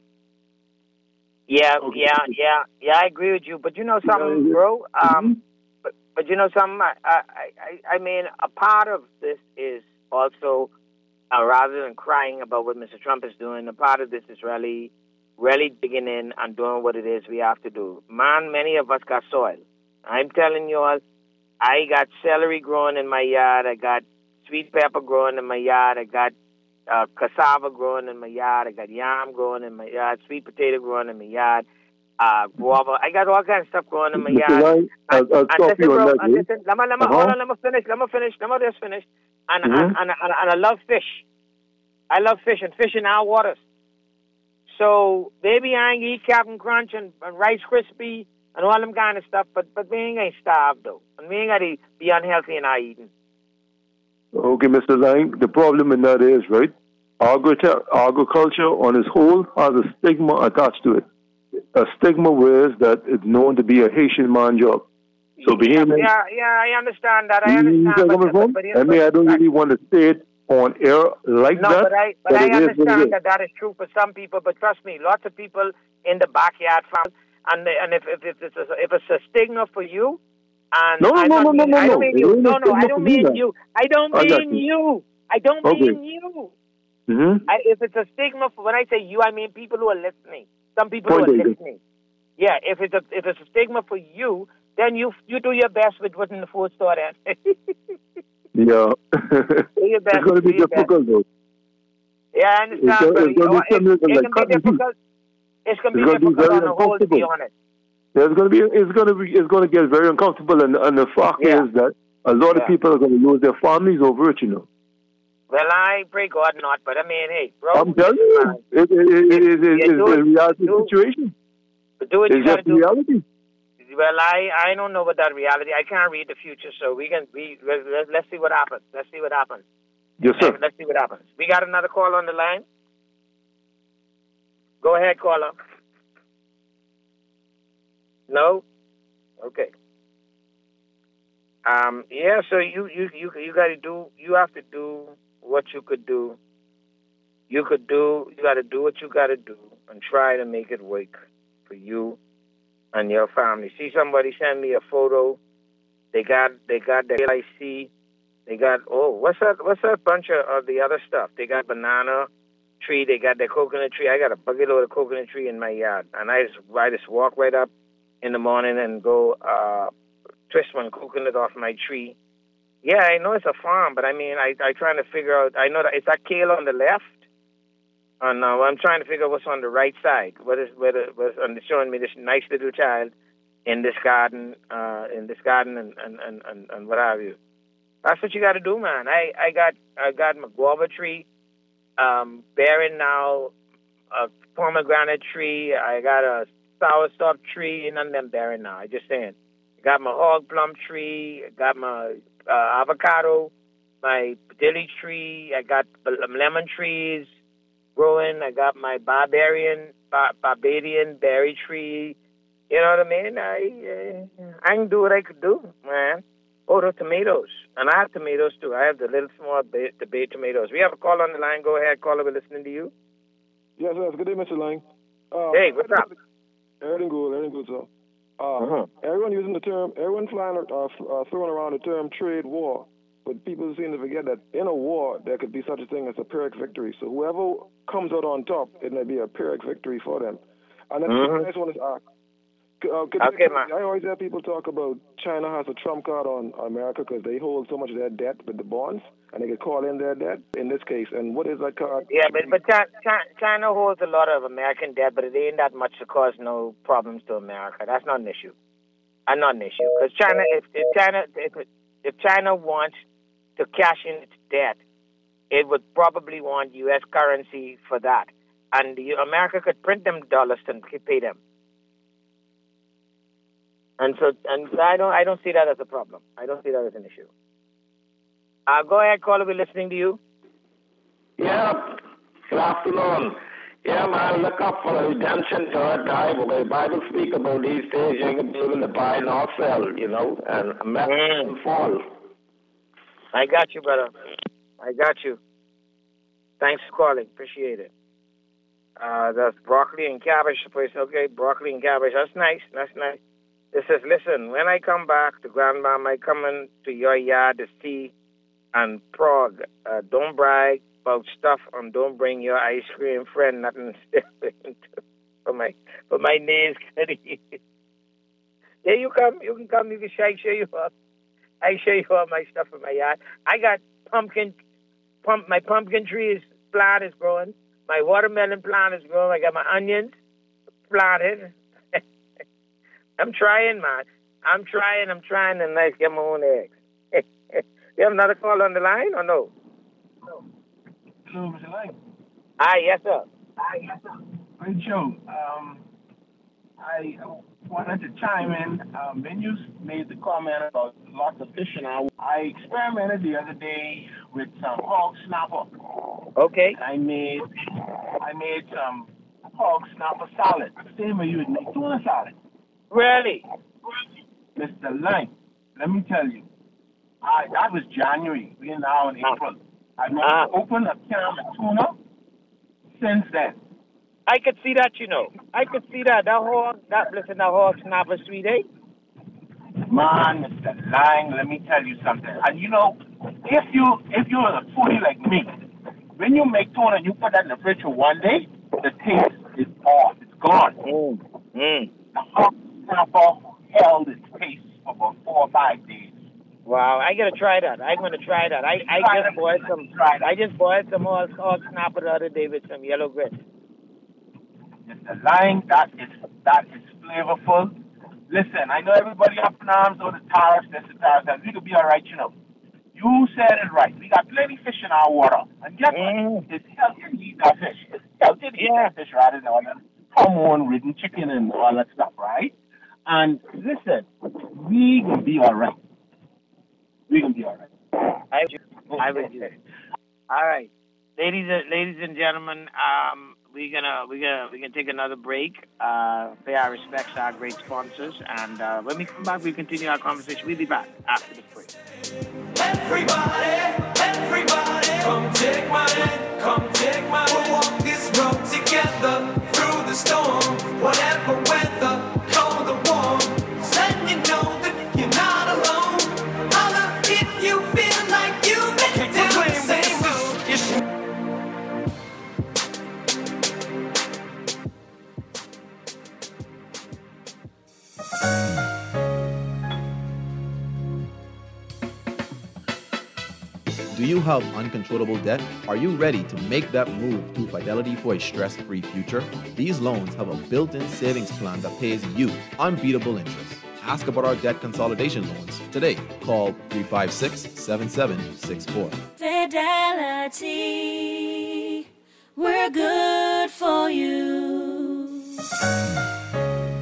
Yeah, okay. yeah, yeah, yeah. I agree with you, but you know something, yeah, bro. Um, mm-hmm. but but you know something. I, I I I mean, a part of this is also, uh, rather than crying about what Mister Trump is doing, a part of this is really, really digging in and doing what it is we have to do. Man, many of us got soil. I'm telling you all, I got celery growing in my yard. I got sweet pepper growing in my yard. I got Uh, cassava growing in my yard. I got yam growing in my yard. Sweet potato growing in my yard. Uh, guava. I got all kinds of stuff growing in my yard. Right. I'll, I'll and stop listen, you bro, on that. and listen, let me, let me, uh-huh. hold on, let me finish. Let me finish. Let me just finish. And, mm-hmm. and, and, and, and I love fish. I love fish and fish in our waters. So maybe I ain't eat Captain Crunch and, and Rice Krispie and all them kind of stuff, but but we ain't gonna starve though, and we ain't gotta be unhealthy in our eating. Okay, Mister Lang. The problem in that is right. Agriculture on its whole has a stigma attached to it. A stigma where that it's known to be a Haitian man job. So yeah, Bahamian, yeah, yeah, I understand that. I understand. But, but, but, but, I mean, I don't really want to say it on air like no, that. No, but I, but but I understand that that is true for some people. But trust me, lots of people in the backyard farm, and and if if, if it's a, if it's a stigma for you, and no, no, I no, don't no, mean, no, I don't no, mean you. No, no, I don't mean that. you. I don't I mean you. you. I don't okay. mean you. Mm-hmm. I, if it's a stigma, for when I say you, I mean people who are listening. Some people Point who are listening. Yeah, if it's a if it's a stigma for you, then you you do your best with what's in the food store then. yeah. It's going to be difficult though. Yeah, I understand, it's, but it's, it, it, it, it like can be difficult. It's going to be difficult be on the whole, to be honest. Yeah, it's going to be it's going to be it's going to get very uncomfortable, and and the fact yeah. is that a lot yeah. of people are going to lose their families over it, you know. Well, I pray God not, but I mean, hey, bro. I'm telling you, it, it, it, it, it, it, it's the reality do, situation. Do what it's you got to do. reality. Well, I, I don't know about that reality. I can't read the future, so we can we let's, let's see what happens. Let's see what happens. Yes, sir. Let's see what happens. We got another call on the line. Go ahead, caller. No? Okay. Um, yeah, so you, you, you, you got to do, you have to do what you could do. You could do, you got to do what you got to do and try to make it work for you and your family. See, somebody send me a photo. They got, they got the L I C. They got, oh, what's that, what's that bunch of, of the other stuff? They got banana tree. They got their coconut tree. I got a bucket load of coconut tree in my yard. And I just, I just walk right up in the morning and go, uh, twist one coconut off my tree. Yeah, I know it's a farm, but I mean, I I trying to figure out. I know that it's that kale on the left, and uh, I'm trying to figure out what's on the right side. What is what is what's on showing me this nice little child in this garden, uh, in this garden, and and, and, and and what have you. That's what you got to do, man. I, I got I got my guava tree, um, bearing now, a pomegranate tree. I got a soursop tree, none of them bearing now. I just saying. I got my hog plum tree. I got my uh, avocado, my dilly tree. I got lemon trees growing. I got my barbarian, bar- Barbadian berry tree. You know what I mean? I uh, I can do what I could do, man. Oh, the tomatoes. And I have tomatoes, too. I have the little small bay, the bay tomatoes. We have a call on the line. Go ahead, caller. We're listening to you. Yes, yes. Good day, Mister Lang. Uh, hey, what's up? Everything good, everything good, sir. Uh, uh-huh. Everyone using the term, everyone flying, uh, uh, throwing around the term trade war. But people seem to forget that in a war, there could be such a thing as a Pyrrhic victory. So whoever comes out on top, it may be a Pyrrhic victory for them. And then mm-hmm. I just want to ask, Uh, okay, I, I always hear people talk about China has a trump card on America because they hold so much of their debt with the bonds, and they could call in their debt in this case. And what is that card? Yeah, but but China holds a lot of American debt, but it ain't that much to cause no problems to America. That's not an issue. Uh, not an issue because China, if, if China, if, if China wants to cash in its debt, it would probably want U S currency for that, and the, America could print them dollars and pay them. And so, and I don't, I don't see that as a problem. I don't see that as an issue. Uh, go ahead, caller. We're listening to you. Yeah. Good afternoon. Yeah, man. Look up for the redemption third time. The Bible speak about these days. You can be able to buy nor sell, you know, and America mm. fall. I got you, brother. I got you. Thanks for calling. Appreciate it. Uh, that's broccoli and cabbage. Okay, broccoli and cabbage. That's nice. That's nice. It says, listen, when I come back to Grandma, I come in to your yard to see and prog. Uh, don't brag about stuff and don't bring your ice cream friend nothing for my for my nails. Yeah, you come. You can come. You can I show you up. I show you all my stuff in my yard. I got pumpkin. Pump. My pumpkin tree is plant is growing. My watermelon plant is growing. I got my onions planted. I'm trying, man. I'm trying, I'm trying, and I get my own eggs. You have another call on the line or no? No. Hello, Mister Lang. Hi, yes, sir. Hi, yes, sir. Great show. Um, I wanted to chime in. Um, when you made the comment about lots of fishing, I, I experimented the other day with some hog snapper. Okay. And I made, I made some hog snapper salad, the same way you would make tuna salad. Really? Mister Lang, let me tell you, I, that was January. We are now in April. I've not uh, opened a can of tuna since then. I could see that, you know. I could see that. That hog, that, listen, that hog snapper sweet, eh? Man, Mister Lang, let me tell you something. And you know, if you if you're a foodie like me, when you make tuna and you put that in the fridge for one day, the taste is off. It's gone. Mm. Mm. The hog snapper held its taste for about four or five days. Wow, I gotta try that. I'm gonna try that. I, I try just that. boiled some. I just boiled some hog, hog snapper the other day with some yellow grits. Mister Lang, that is that is flavorful. Listen, I know everybody up in arms over the tariffs, this and tariffs, and we could be all right, you know. You said it right. We got plenty of fish in our water. And guess mm. what? It's healthy to eat that fish. It's healthy to eat yeah. that fish rather than all that hormone-ridden chicken and all that stuff, right? And listen, we can be all right. We can be all right. I, I would do. All right. Ladies and ladies and gentlemen, um, we're gonna we're gonna we're gonna take another break. Uh, pay our respects to our great sponsors, and uh, when we come back, we continue our conversation. We'll be back after this break. Everybody, everybody, come take my hand, come take my hand. We'll walk this road together through the storm, whatever weather, cold or warm. Let you know that you're not alone. Holla if you feel like you've been down the same road. Do you have uncontrollable debt? Are you ready to make that move to Fidelity for a stress-free future? These loans have a built-in savings plan that pays you unbeatable interest. Ask about our debt consolidation loans today. Call three five six, seven seven six four. Fidelity, we're good for you.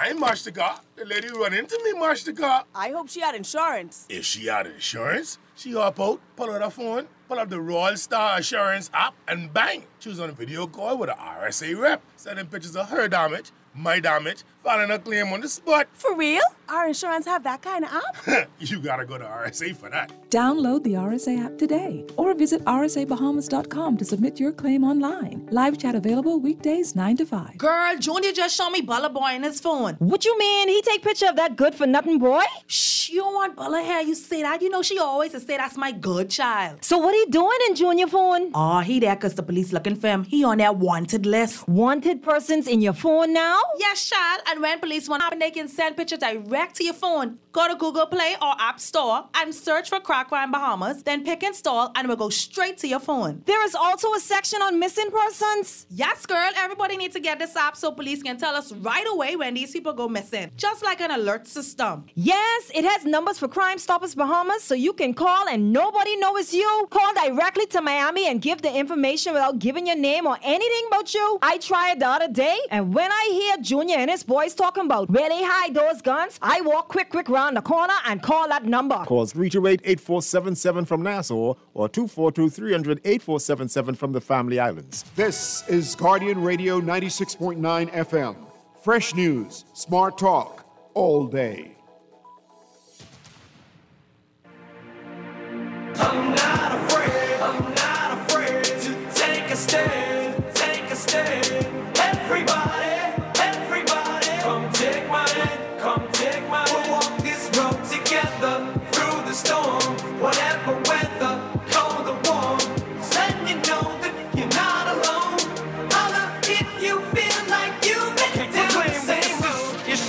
I matched the car. The lady run into me, matched the car. I hope she had insurance. If she had insurance, she hop out, pull out her phone, pull up the Royal Star Assurance app, and bang, she was on a video call with an R S A rep, sending pictures of her damage, my damage, filing a claim on the spot. For real? Our insurance have that kind of app? You gotta go to R S A for that. Download the R S A app today or visit R S A Bahamas dot com to submit your claim online. Live chat available weekdays nine to five. Girl, Junior just showed me Bella Boy in his phone. What you mean? He take picture of that good-for-nothing boy? Shh, you don't want Bella here. You say that. You know she always say that's my good child. So what he doing in Junior phone? Oh, he there because the police looking for him. He on their wanted list. Wanted persons in your phone now? Yes, child. And when police want to happen, they can send pictures direct to your phone. Go to Google Play or App Store and search for Crack Crime Bahamas, then pick install and it will go straight to your phone. There is also a section on missing persons? Yes, girl. Everybody needs to get this app so police can tell us right away when these people go missing. Just like an alert system. Yes, it has numbers for Crime Stoppers Bahamas so you can call and nobody knows it's you. Call directly to Miami and give the information without giving your name or anything about you. I tried the other day and when I hear Junior and his boys talking about where they hide those guns, I walk quick, quick round the corner and call that number. Call three two eight, eight four seven seven from Nassau or two four two, three hundred, eight four seven seven from the Family Islands. This is Guardian Radio ninety-six point nine F M. Fresh news, smart talk, all day. I'm not afraid, I'm not afraid to take a stand, take a stand. Everybody, everybody, come take my hand, come take my hand. We'll walk this road together through the storm, whatever weather, cold or warm. Just letting you know that you're not alone. Holla if you feel like you've been down the same road.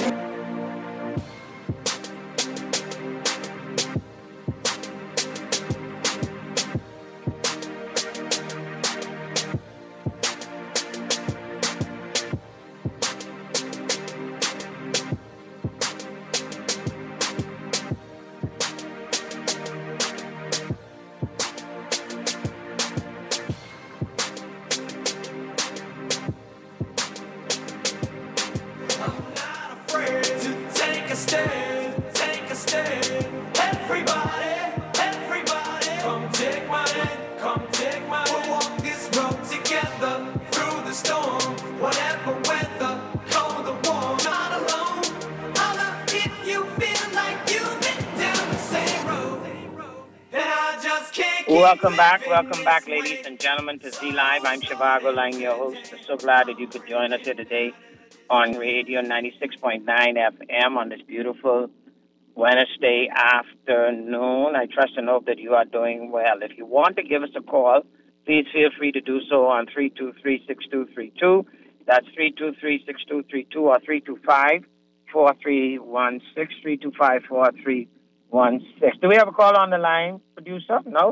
Welcome back, welcome back, ladies and gentlemen, to Z Live. I'm Shivago Lang, your host. So glad that you could join us here today on Radio ninety-six point nine F M on this beautiful Wednesday afternoon. I trust and hope that you are doing well. If you want to give us a call, please feel free to do so on three two three, six two three two. That's three two three, six two three two or three two five, four three one six, three two five, four three one six. Do we have a call on the line, producer? No?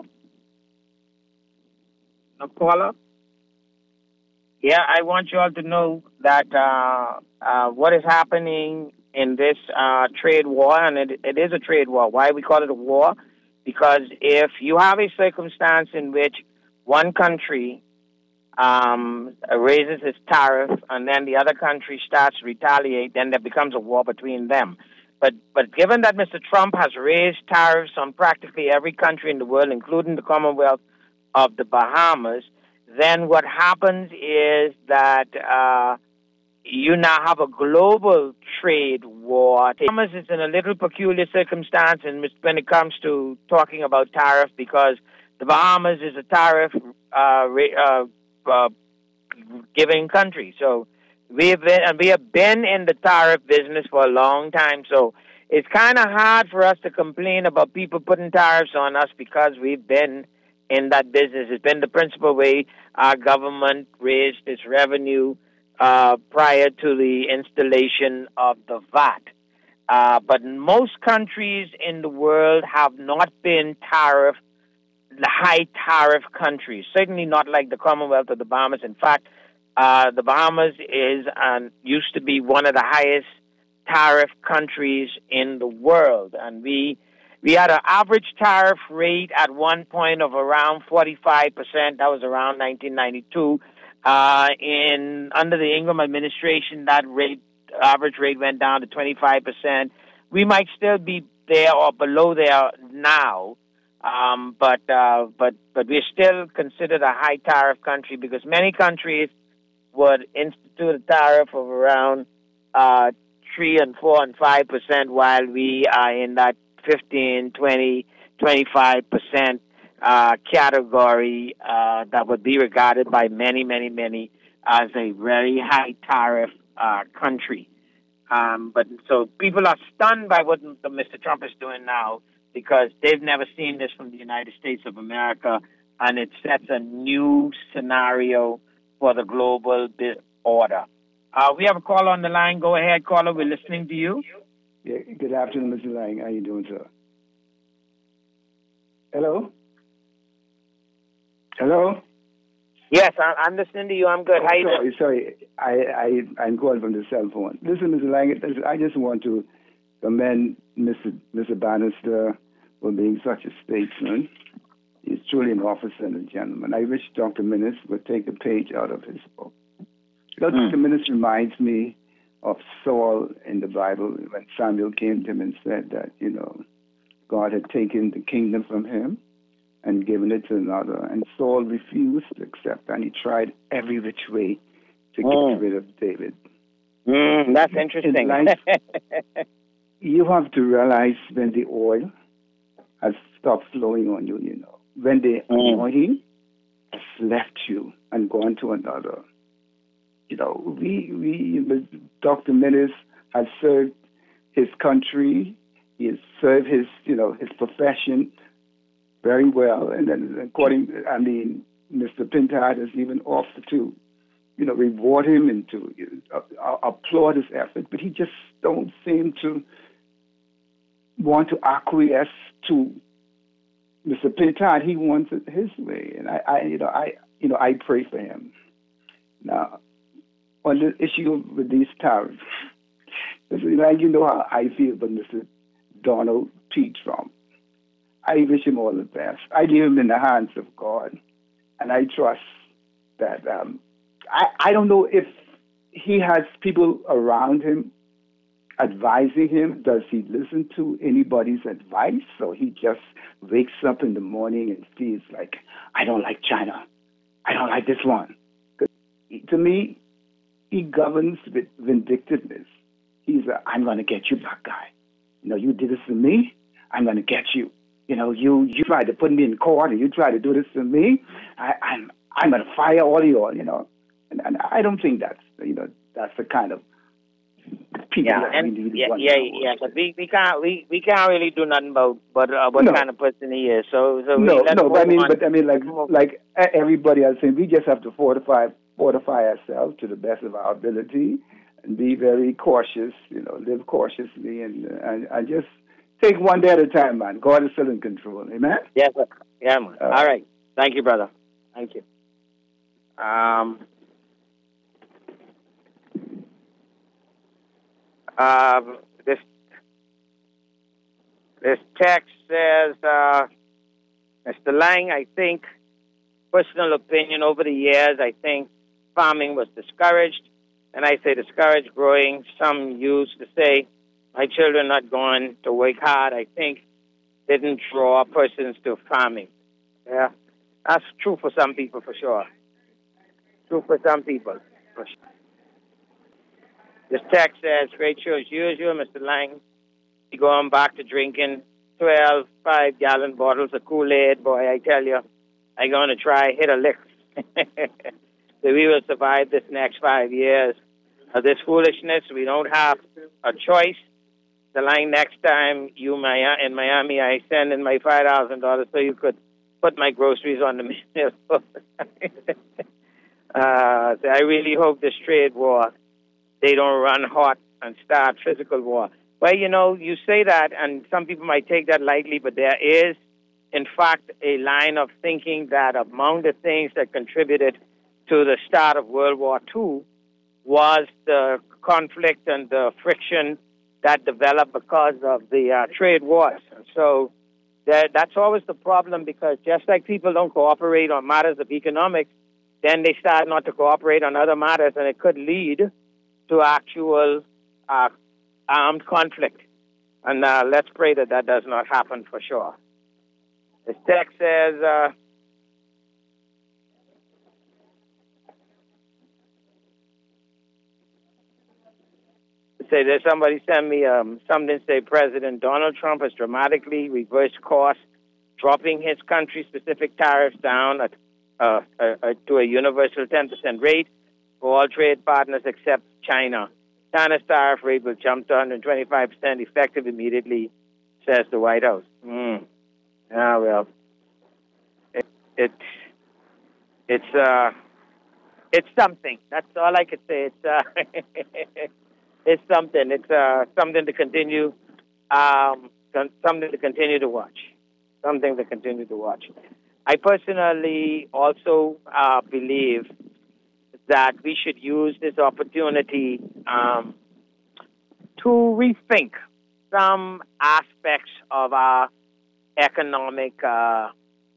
No caller? Yeah, I want you all to know that uh, uh, what is happening in this uh, trade war, and it, it is a trade war. Why we call it a war? Because if you have a circumstance in which one country um, raises its tariff and then the other country starts to retaliate, then there becomes a war between them. But but given that Mister Trump has raised tariffs on practically every country in the world, including the Commonwealth of the Bahamas, then what happens is that uh, you now have a global trade war. Bahamas is in a little peculiar circumstance in which, when it comes to talking about tariff, because the Bahamas is a tariff uh, uh, uh, giving country. So we have been, and we have been in the tariff business for a long time. So it's kind of hard for us to complain about people putting tariffs on us because we've been in that business. It's been the principal way our government raised its revenue uh, prior to the installation of the V A T. Uh, but most countries in the world have not been tariff, the high tariff countries. Certainly not like the Commonwealth of the Bahamas. In fact, uh, the Bahamas is um, used to be one of the highest tariff countries in the world, and we We had an average tariff rate at one point of around forty-five percent. That was around nineteen ninety-two. Uh, in under the Ingram administration, that rate average rate went down to twenty-five percent. We might still be there or below there now, um, but uh, but but we're still considered a high tariff country because many countries would institute a tariff of around uh, three and four and five percent, while we are in that fifteen, twenty, twenty-five percent uh, category uh, that would be regarded by many, many, many as a very high tariff uh, country. Um, but so people are stunned by what Mister Trump is doing now because they've never seen this from the United States of America, and it sets a new scenario for the global order. Uh, we have a caller on the line. Go ahead, caller. We're listening to you. Yeah, good afternoon, Mister Lang. How you doing, sir? Hello? Hello? Yes, I, I'm listening to you. I'm good. Oh, How you sorry, doing? sorry. I, I, I'm calling from the cell phone. Listen, Mister Lang, listen, I just want to commend Mister Mister Bannister for being such a statesman. He's truly an officer and a gentleman. I wish Doctor Minnis would take a page out of his book. Doctor Mm. Minnis reminds me of Saul in the Bible when Samuel came to him and said that, you know, God had taken the kingdom from him and given it to another. And Saul refused to accept, and he tried every which way to Mm. get rid of David. Mm, that's interesting. In life, you have to realize when the oil has stopped flowing on you, you know, when the Mm. anointing has left you and gone to another. You know, we, we Doctor Minnis has served his country. He has served his, you know, his profession very well. And then, according, I mean, Mister Pintard has even offered to, you know, reward him and to uh, uh, applaud his effort. But he just don't seem to want to acquiesce to Mister Pintard. He wants it his way, and I, I, you know, I, you know, I pray for him. Now, on the issue with these tariffs, you know, you know how I feel about Mister Donald P. Trump. I wish him all the best. I leave him in the hands of God, and I trust that. Um, I, I don't know if he has people around him advising him. Does he listen to anybody's advice? So he just wakes up in the morning and feels like, I don't like China. I don't like this one. 'Cause to me, he governs with vindictiveness. He's a, I'm going to get you back guy. You know, you did this to me, I'm going to get you. You know, you, you tried to put me in court and you tried to do this to me, I, I'm I'm going to fire all of you all, you know. And, and I don't think that's, you know, that's the kind of people Yeah, that and we need yeah, to run yeah, our yeah. But we, we can't we, we can't really do nothing about but uh, what No. kind of person he is. So so we No, let's no, but I move mean, on. but I mean, like, like everybody else saying, we just have to fortify, fortify ourselves to the best of our ability, and be very cautious. You know, live cautiously, and and, and just take one day at a time, man. God is still in control. Amen. Yes, sir. Yeah, man. Uh, All right. Thank you, brother. Thank you. Um. Um. This this text says, uh, Mister Lang, I think, personal opinion over the years, I think farming was discouraged. And I say discouraged growing. Some used to say, my children not going to work hard, I think, didn't draw persons to farming. Yeah, that's true for some people, for sure. True for some people, for sure. This text says, great show as usual, Mister Lang. You going back to drinking twelve five-gallon bottles of Kool-Aid, boy, I tell you, I'm going to try hit a lick. So we will survive this next five years of this foolishness. We don't have a choice. The line next time you my in Miami, I send in my five thousand dollars so you could put my groceries on the meal. uh, so I really hope this trade war, they don't run hot and start physical war. Well, you know, you say that, and some people might take that lightly, but there is, in fact, a line of thinking that among the things that contributed to the start of World War Two was the conflict and the friction that developed because of the uh, trade wars. And so that, that's always the problem, because just like people don't cooperate on matters of economics, then they start not to cooperate on other matters, and it could lead to actual uh, armed conflict. And uh, let's pray that that does not happen for sure. This text says, uh, say there's somebody sent me um, something say President Donald Trump has dramatically reversed course, dropping his country-specific tariffs down at, uh, uh, uh, to a universal ten percent rate for all trade partners except China. China's tariff rate will jump to one hundred twenty-five percent effective immediately, says the White House. Mm. Ah, well, it, it it's uh, it's something. That's all I could say. It's uh, it's something. It's uh, something to continue, um, con- something to continue to watch. Something to continue to watch. I personally also uh, believe that we should use this opportunity um, to rethink some aspects of our economic uh,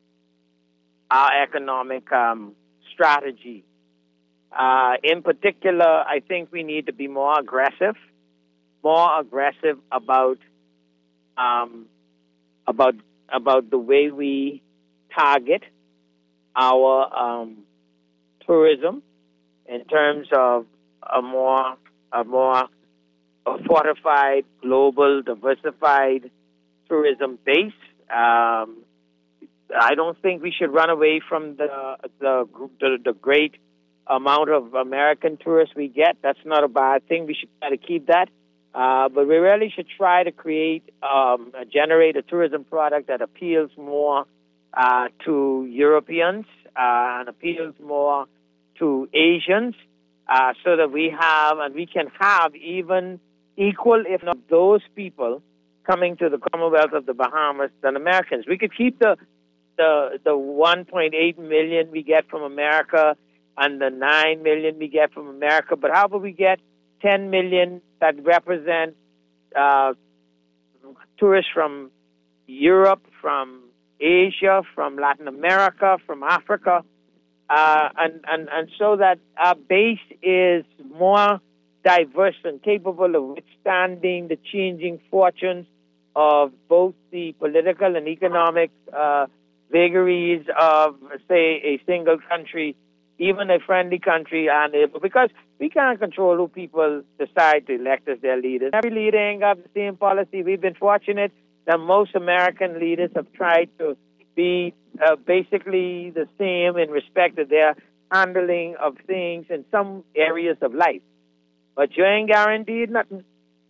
our economic um, strategy. Uh, in particular, I think we need to be more aggressive, more aggressive about um, about about the way we target our um, tourism in terms of a more a more a fortified, global, diversified tourism base. Um, I don't think we should run away from the the the, the great amount of American tourists we get. That's not a bad thing. We should try to keep that. Uh, but we really should try to create, um, generate a tourism product that appeals more uh, to Europeans uh, and appeals more to Asians, uh, so that we have and we can have even equal, if not those people coming to the Commonwealth of the Bahamas than Americans. We could keep the the the one point eight million we get from America and the nine million we get from America, but how about we get ten million that represent uh, tourists from Europe, from Asia, from Latin America, from Africa, uh, and, and, and so that our base is more diverse and capable of withstanding the changing fortunes of both the political and economic uh, vagaries of, say, a single country, even a friendly country, and because we can't control who people decide to elect as their leaders. Every leader ain't got the same policy. We've been fortunate that most American leaders have tried to be uh, basically the same in respect of their handling of things in some areas of life. But you ain't guaranteed nothing.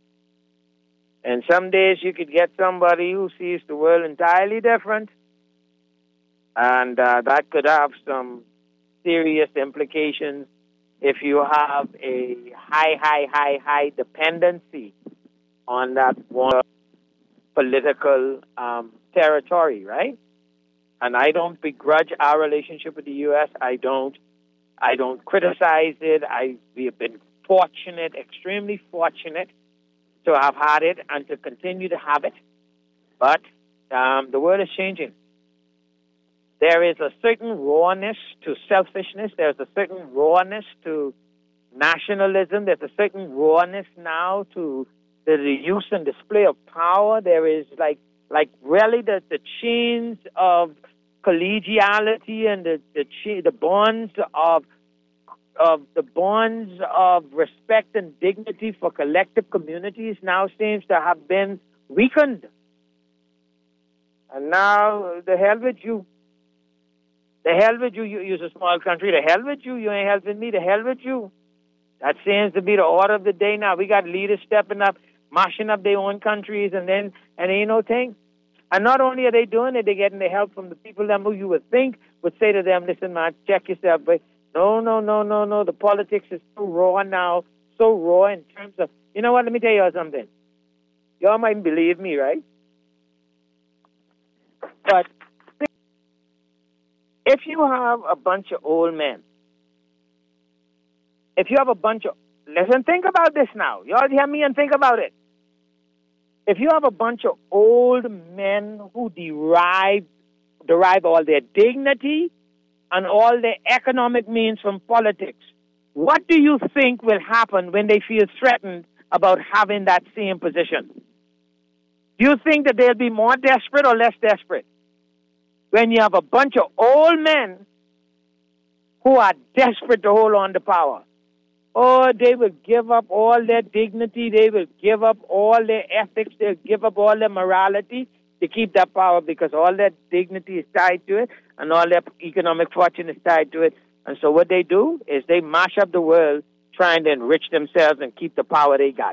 And some days you could get somebody who sees the world entirely different, and uh, that could have some serious implications if you have a high, high, high, high dependency on that one political um, territory, right? And I don't begrudge our relationship with the U S. I don't, I don't criticize it. I we have been fortunate, extremely fortunate, to have had it and to continue to have it. But um, the world is changing. There is a certain rawness to selfishness. There's a certain rawness to nationalism. There's a certain rawness now to the, the use and display of power. There is like like really the, the chains of collegiality and the the, cha- the bonds of of the bonds of respect and dignity for collective communities now seems to have been weakened. And now the hell with you. The hell with you, you you're a small country. The hell with you, you ain't helping me. The hell with you. That seems to be the order of the day now. We got leaders stepping up, mashing up their own countries, and then and ain't no thing. And not only are they doing it, they're getting the help from the people that who you would think would say to them, listen, man, check yourself. But no, no, no, no, no. The politics is so raw now, so raw in terms of, you know what, let me tell you something. Y'all might believe me, right? But if you have a bunch of old men, if you have a bunch of, listen, think about this now. You all hear me and think about it. If you have a bunch of old men who derive, derive all their dignity and all their economic means from politics, what do you think will happen when they feel threatened about having that same position. Do you think that they'll be more desperate or less desperate when you have a bunch of old men who are desperate to hold on to power? Oh, they will give up all their dignity. They will give up all their ethics. They'll give up all their morality to keep that power because all their dignity is tied to it and all their economic fortune is tied to it. And so what they do is they mash up the world trying to enrich themselves and keep the power they got.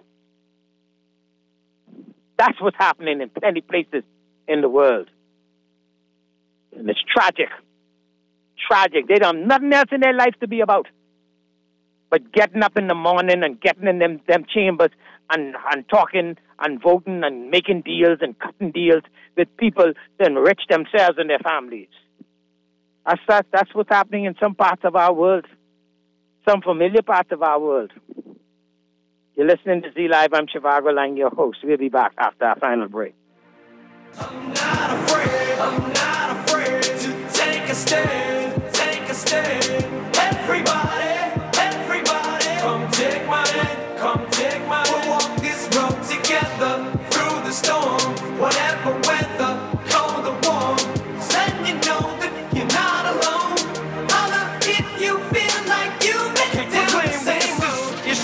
That's what's happening in plenty places in the world. And it's tragic. Tragic. They don't have nothing else in their life to be about but getting up in the morning and getting in them, them chambers and, and talking and voting and making deals and cutting deals with people to enrich themselves and their families. That's, that, that's what's happening in some parts of our world, some familiar parts of our world. You're listening to Z Live. I'm Shivago Lang, your host. We'll be back after our final break. I'm not afraid, I'm not afraid to take a stand, take a stand. Everybody, everybody, come take my hand, come take my hand. We'll walk this road together through the storm, whatever weather, cold or warm. Letting you know that you're not alone. Holler if you feel like you've been down the same road.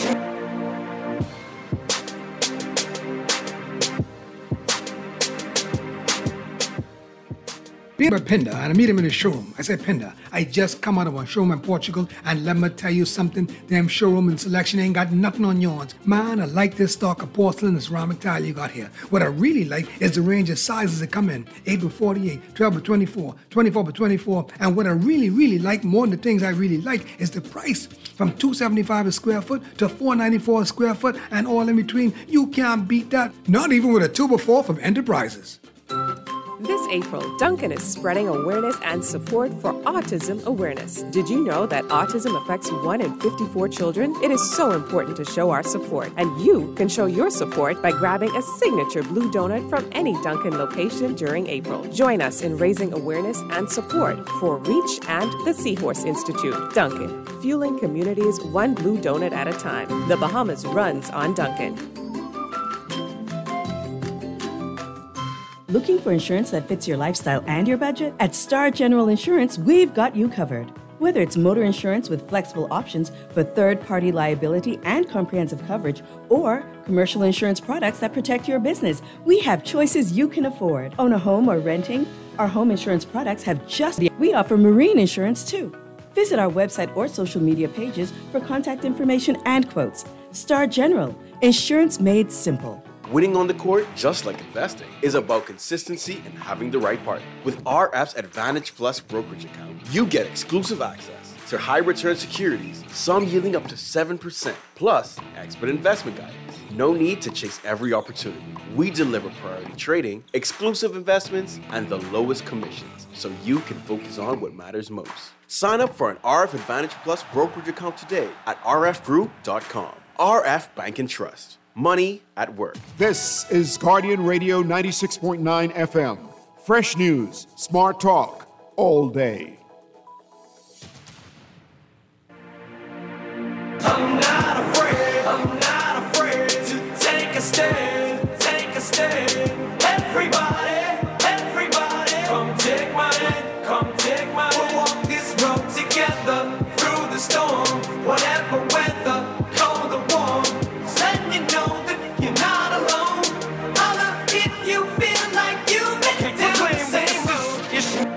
Peter Pinder, and I meet him in the showroom. I said, Pinder, I just come out of a showroom in Portugal, and let me tell you something, damn showroom and selection ain't got nothing on yours. Man, I like this stock of porcelain and ceramic tile you got here. What I really like is the range of sizes that come in, eight by forty-eight, twelve by twenty-four, twenty-four by twenty-four, and what I really, really like, more than the things I really like, is the price. From two seventy-five a square foot to four ninety-four a square foot, and all in between. You can't beat that, not even with a two by four from Enterprises. This April, Duncan is spreading awareness and support for autism awareness. Did you know that autism affects one in fifty-four children? It is so important to show our support, and you can show your support by grabbing a signature blue donut from any Duncan location during April. Join us in raising awareness and support for REACH and the Seahorse Institute. Duncan, fueling communities one blue donut at a time. The Bahamas runs on Duncan. Looking for insurance that fits your lifestyle and your budget? At Star General Insurance, we've got you covered. Whether it's motor insurance with flexible options for third-party liability and comprehensive coverage, or commercial insurance products that protect your business, we have choices you can afford. Own a home or renting? Our home insurance products have just... We offer marine insurance too. Visit our website or social media pages for contact information and quotes. Star General, insurance made simple. Winning on the court, just like investing, is about consistency and having the right partner. With R F's Advantage Plus brokerage account, you get exclusive access to high return securities, some yielding up to seven percent, plus expert investment guidance. No need to chase every opportunity. We deliver priority trading, exclusive investments, and the lowest commissions, so you can focus on what matters most. Sign up for an R F Advantage Plus brokerage account today at r f group dot com. R F Bank and Trust. Money at work. This is Guardian Radio ninety-six point nine F M. Fresh news, smart talk, all day. I'm not afraid, I'm not afraid to take a stand, take a stand. Everybody, everybody, come take my hand, come take my hand. We'll walk this road together through the storm, whatever weather, cold or warm. Letting you know that you're not alone. Holler if you feel like you've been down the same road.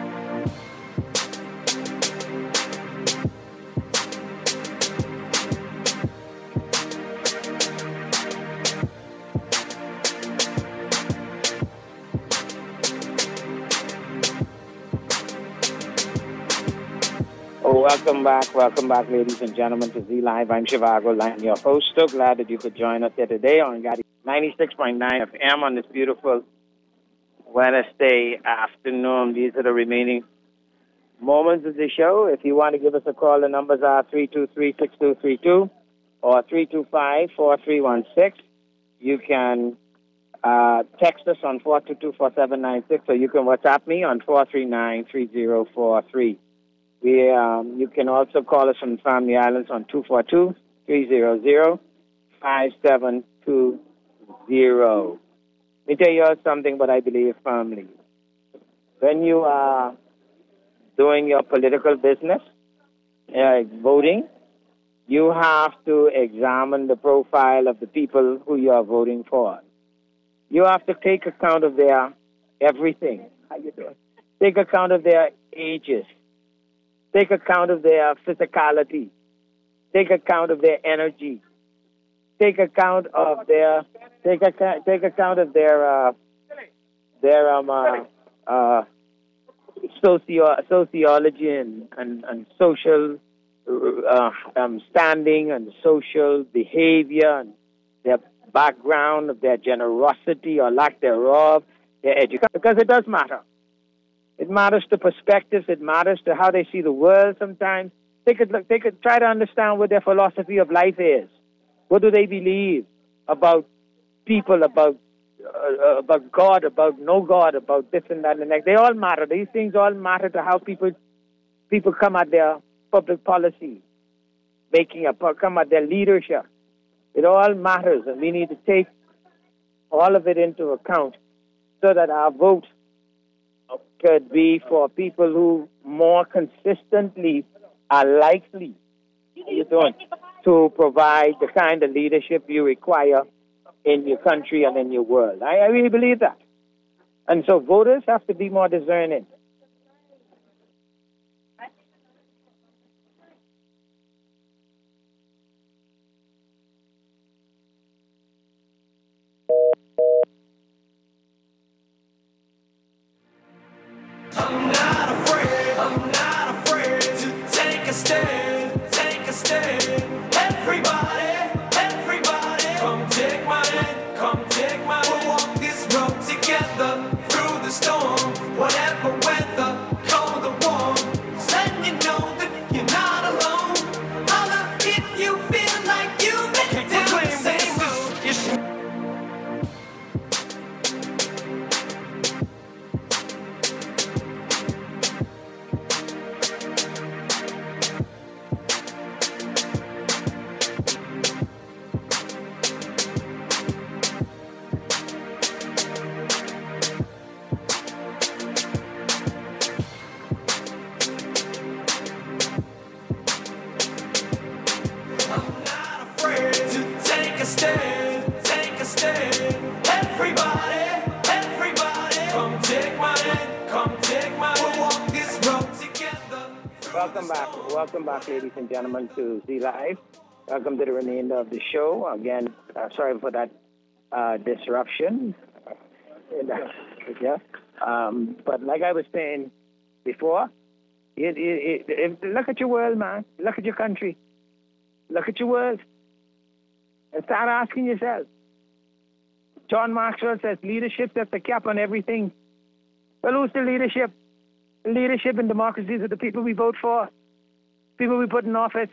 Oh, welcome back, welcome back, ladies and gentlemen, to Z Live. I'm Shivago Lang, your host. So glad that you could join us here today on ninety-six point nine F M on this beautiful Wednesday afternoon. These are the remaining moments of the show. If you want to give us a call, the numbers are three two three, six two three two or three two five, four three one six. You can uh, text us on four two two, four seven nine six, or you can WhatsApp me on four three nine, three zero four three. We, um, you can also call us from Family Islands on two four two, three zero zero, five seven two zero. Let me tell you all something, but I believe firmly. When you are doing your political business, uh, voting, you have to examine the profile of the people who you are voting for. You have to take account of their everything. How you doing? Take account of their ages. Take account of their physicality. Take account of their energy. Take account of their take account take account of their uh, their um uh, uh, socio sociology and and, and social uh, um, standing and social behavior and their background, of their generosity or lack thereof, their education, because it does matter. It matters to perspectives. It matters to how they see the world sometimes. They could, look, they could try to understand what their philosophy of life is. What do they believe about people, about uh, about God, about no God, about this and that and the next? They all matter. These things all matter to how people people come at their public policy, making a come at their leadership. It all matters, and we need to take all of it into account so that our vote could be for people who more consistently are likely you doing, to provide the kind of leadership you require in your country and in your world. I, I really believe that. And so voters have to be more discerning. I'm not afraid, I'm not afraid to take a stand, take a stand. Everybody, everybody, come take my hand, come take my hand. We'll walk this road together through the storm, whatever weather, cold or warm. Let you know that you're not alone. Holler if you feel like you make it down the same road. You should Welcome back. Welcome back, ladies and gentlemen, to Z Live. Welcome to the remainder of the show. Again, uh, sorry for that uh, disruption. Yeah. Um, but like I was saying before, it, it, it, it, look at your world, man. Look at your country. Look at your world. And start asking yourself. John Maxwell says leadership sets the cap on everything. Well, who's the leadership? The leadership in democracies are the people we vote for, people we put in office.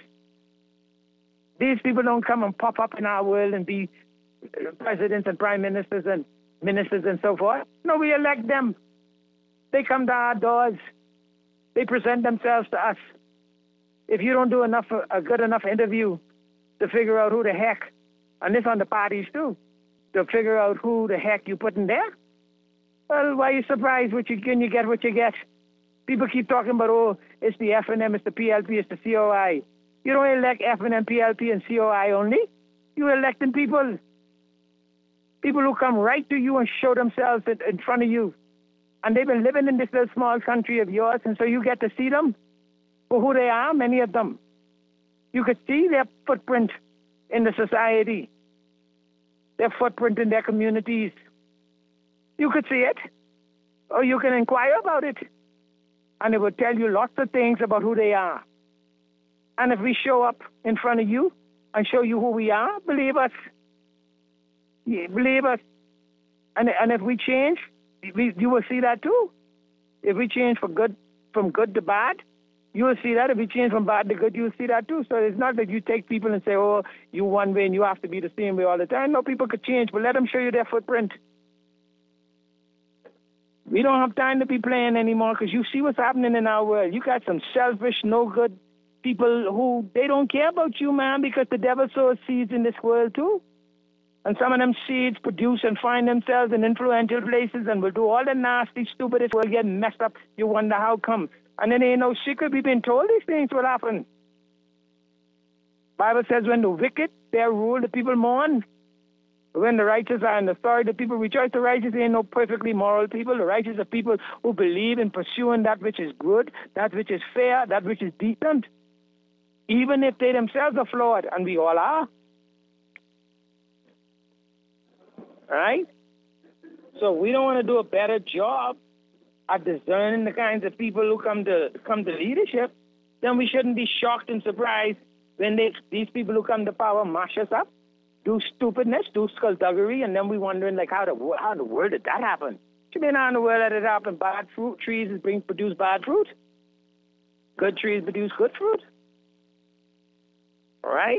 These people don't come and pop up in our world and be presidents and prime ministers and ministers and so forth. No, we elect them. They come to our doors. They present themselves to us. If you don't do enough, a good enough interview to figure out who the heck, and this on the parties too, to figure out who the heck you put in there, well, why are you surprised what you, when you get what you get? People keep talking about, oh, it's the F N M, it's the P L P, it's the C O I. You don't elect F N M, P L P, and C O I only. You're electing people. People who come right to you and show themselves in, in front of you. And they've been living in this little small country of yours, and so you get to see them for who they are, many of them. You could see their footprint in the society, their footprint in their communities. You could see it, or you can inquire about it. And it will tell you lots of things about who they are. And if we show up in front of you and show you who we are, believe us. Yeah, believe us. And, and if we change, we, you will see that too. If we change for good, from good to bad, you will see that. If we change from bad to good, you will see that too. So it's not that you take people and say, oh, you one way and you have to be the same way all the time. No, people could change, but let them show you their footprint. We don't have time to be playing anymore because you see what's happening in our world. You got some selfish, no good people who, they don't care about you, man, because the devil sows seeds in this world too. And some of them seeds produce and find themselves in influential places and will do all the nasty, stupid, this world get messed up. You wonder how come. And then ain't no secret. We've been told these things will happen. Bible says when the wicked bear rule, the people mourn. When the righteous are in authority, the people rejoice. The righteous ain't no perfectly moral people. The righteous are people who believe in pursuing that which is good, that which is fair, that which is decent, even if they themselves are flawed, and we all are. Right? So we don't want to do a better job at discerning the kinds of people who come to come to leadership, then we shouldn't be shocked and surprised when they, these people who come to power mash us up, do stupidness, do skullduggery, and then we wondering like how the how in the world did that happen? You mean how in the world did it happen? Bad fruit trees bring produce bad fruit. Good trees produce good fruit. All right?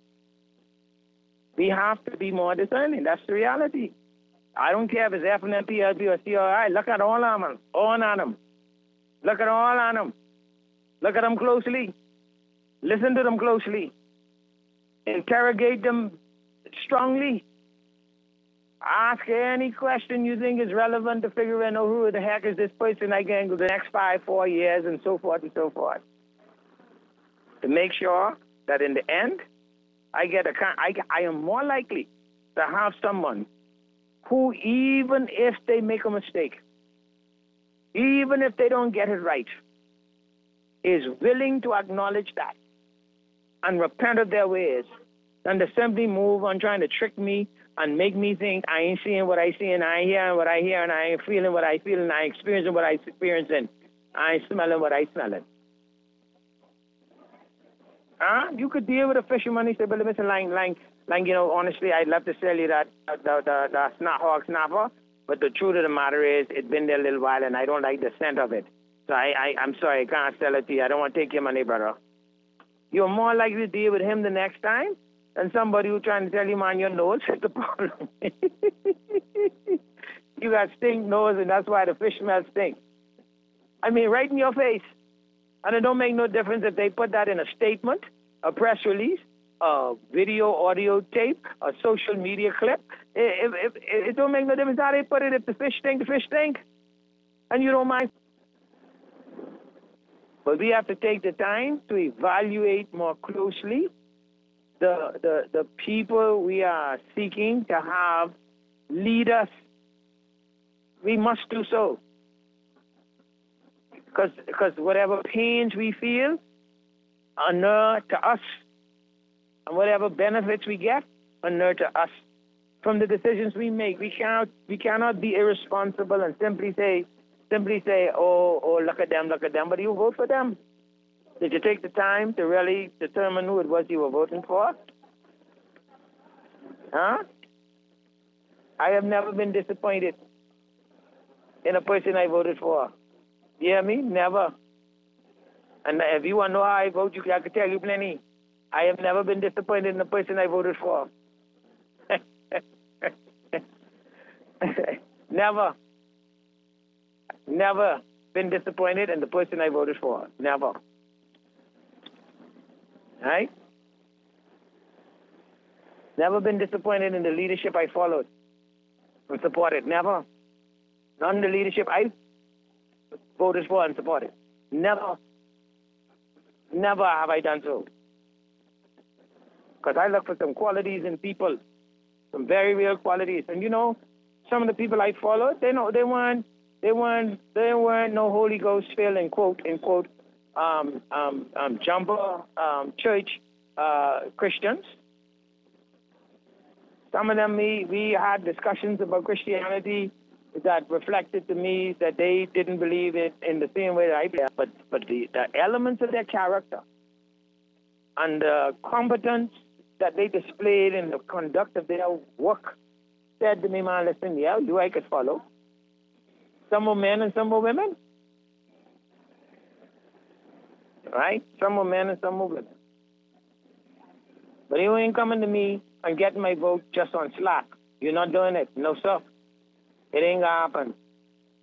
We have to be more discerning. That's the reality. I don't care if it's F N P, L P, or C R I. Look at all of them. All on them. Look at all on them. Look at them closely. Listen to them closely. Interrogate them strongly. Ask any question you think is relevant to figure out who the heck is this person I can go the next five, four years, and so forth and so forth. To make sure that in the end, I get a I, I am more likely to have someone who, even if they make a mistake, even if they don't get it right, is willing to acknowledge that and repent of their ways, than to simply move on trying to trick me and make me think I ain't seeing what I see, and I ain't hearing what I hear, and I ain't feeling what I feel, and I ain't experiencing what I experiencing. I ain't smelling what I smelling. Huh? You could deal with a fisherman. He said, but listen, like, like, like, you know, honestly, I'd love to sell you that, uh, the, the, the snap hog snapper, but the truth of the matter is, it's been there a little while, and I don't like the scent of it. So I, I, I'm sorry, I can't sell it to you. I don't want to take your money, brother. You're more likely to deal with him the next time than somebody who's trying to tell you, man, your nose is the problem. You got stink nose, and that's why the fish smell stink. I mean, right in your face. And it don't make no difference if they put that in a statement, a press release, a video, audio tape, a social media clip. It, it, it, it don't make no difference how they put it. If the fish stink, the fish stink. And you don't mind. But we have to take the time to evaluate more closely the, the, the people we are seeking to have lead us. We must do so. Because because whatever pains we feel are inure to us, and whatever benefits we get are inure to us from the decisions we make. We cannot we cannot be irresponsible and simply say simply say oh oh look at them look at them. But you vote for them. Did you take the time to really determine who it was you were voting for? Huh? I have never been disappointed in a person I voted for. You hear me? Never. And if you want to know how I vote, you, I can tell you plenty. I have never been disappointed in the person I voted for. Never. Never been disappointed in the person I voted for. Never. Right? Never been disappointed in the leadership I followed and supported. Never. None of the leadership I voted for and supported. Never. Never have I done so. Because I look for some qualities in people, some very real qualities. And you know, some of the people I followed, they know they weren't, they weren't, they weren't no Holy Ghost filled in quote, in quote, um, um, um, jumbo um, church uh, Christians. Some of them, we, we had discussions about Christianity that reflected to me that they didn't believe it in the same way that I believe. But, but the, the elements of their character and the competence that they displayed in the conduct of their work said to me, man, listen, yeah, you I could follow. Some were men and some were women. Right? Some were men and some were women. But you ain't coming to me and getting my vote just on slack. You're not doing it. No, sir. It ain't gonna happen.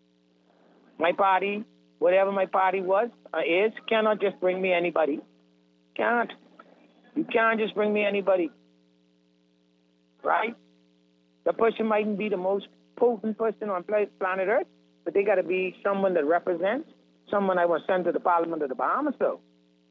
My party, whatever my party was, uh, is, cannot just bring me anybody. can't. You can't just bring me anybody. Right? The person mightn't be the most potent person on planet Earth, but they got to be someone that represents, someone I was sent to the Parliament of the Bahamas, though.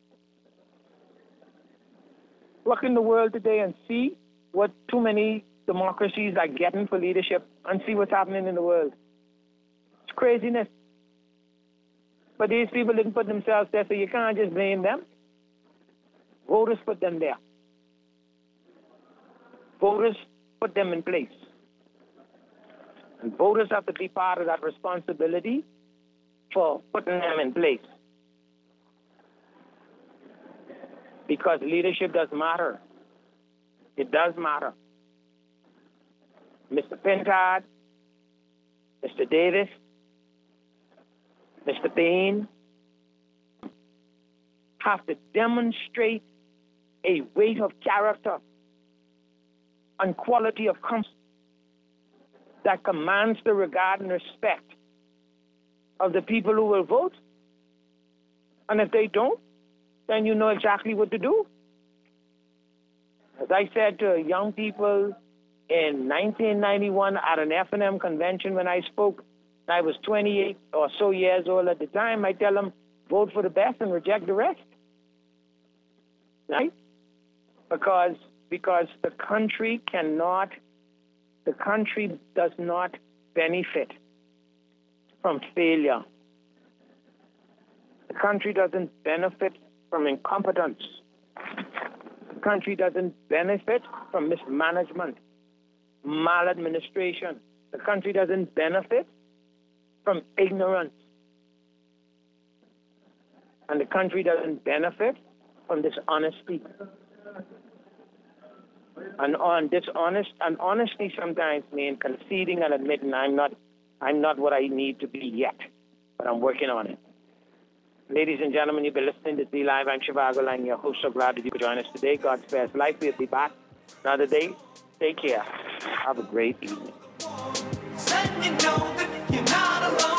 Look in the world today and see what too many democracies are getting for leadership and see what's happening in the world. It's craziness. But these people didn't put themselves there, so you can't just blame them. Voters put them there. Voters put them in place. And voters have to be part of that responsibility for putting them in place. Because leadership does matter. It does matter. Mister Pintard, Mister Davis, Mister Payne have to demonstrate a weight of character and quality of competence that commands the regard and respect of the people who will vote. And if they don't, then you know exactly what to do. As I said to young people in nineteen ninety-one at an F N M convention when I spoke, I was twenty-eight or so years old at the time, I tell them, vote for the best and reject the rest. Right? Because, because the country cannot, the country does not benefit from failure. The country doesn't benefit from incompetence. The country doesn't benefit from mismanagement, maladministration. The country doesn't benefit from ignorance. And the country doesn't benefit from dishonesty. And on dishonest and honesty sometimes means conceding and admitting I'm not I'm not what I need to be yet, but I'm working on it. Ladies and gentlemen, you've been listening to Z Live. I'm Shivago Lang, your host. So glad that you could join us today. God spares life. We'll be back another day. Take care. Have a great evening. You know that you're not alone.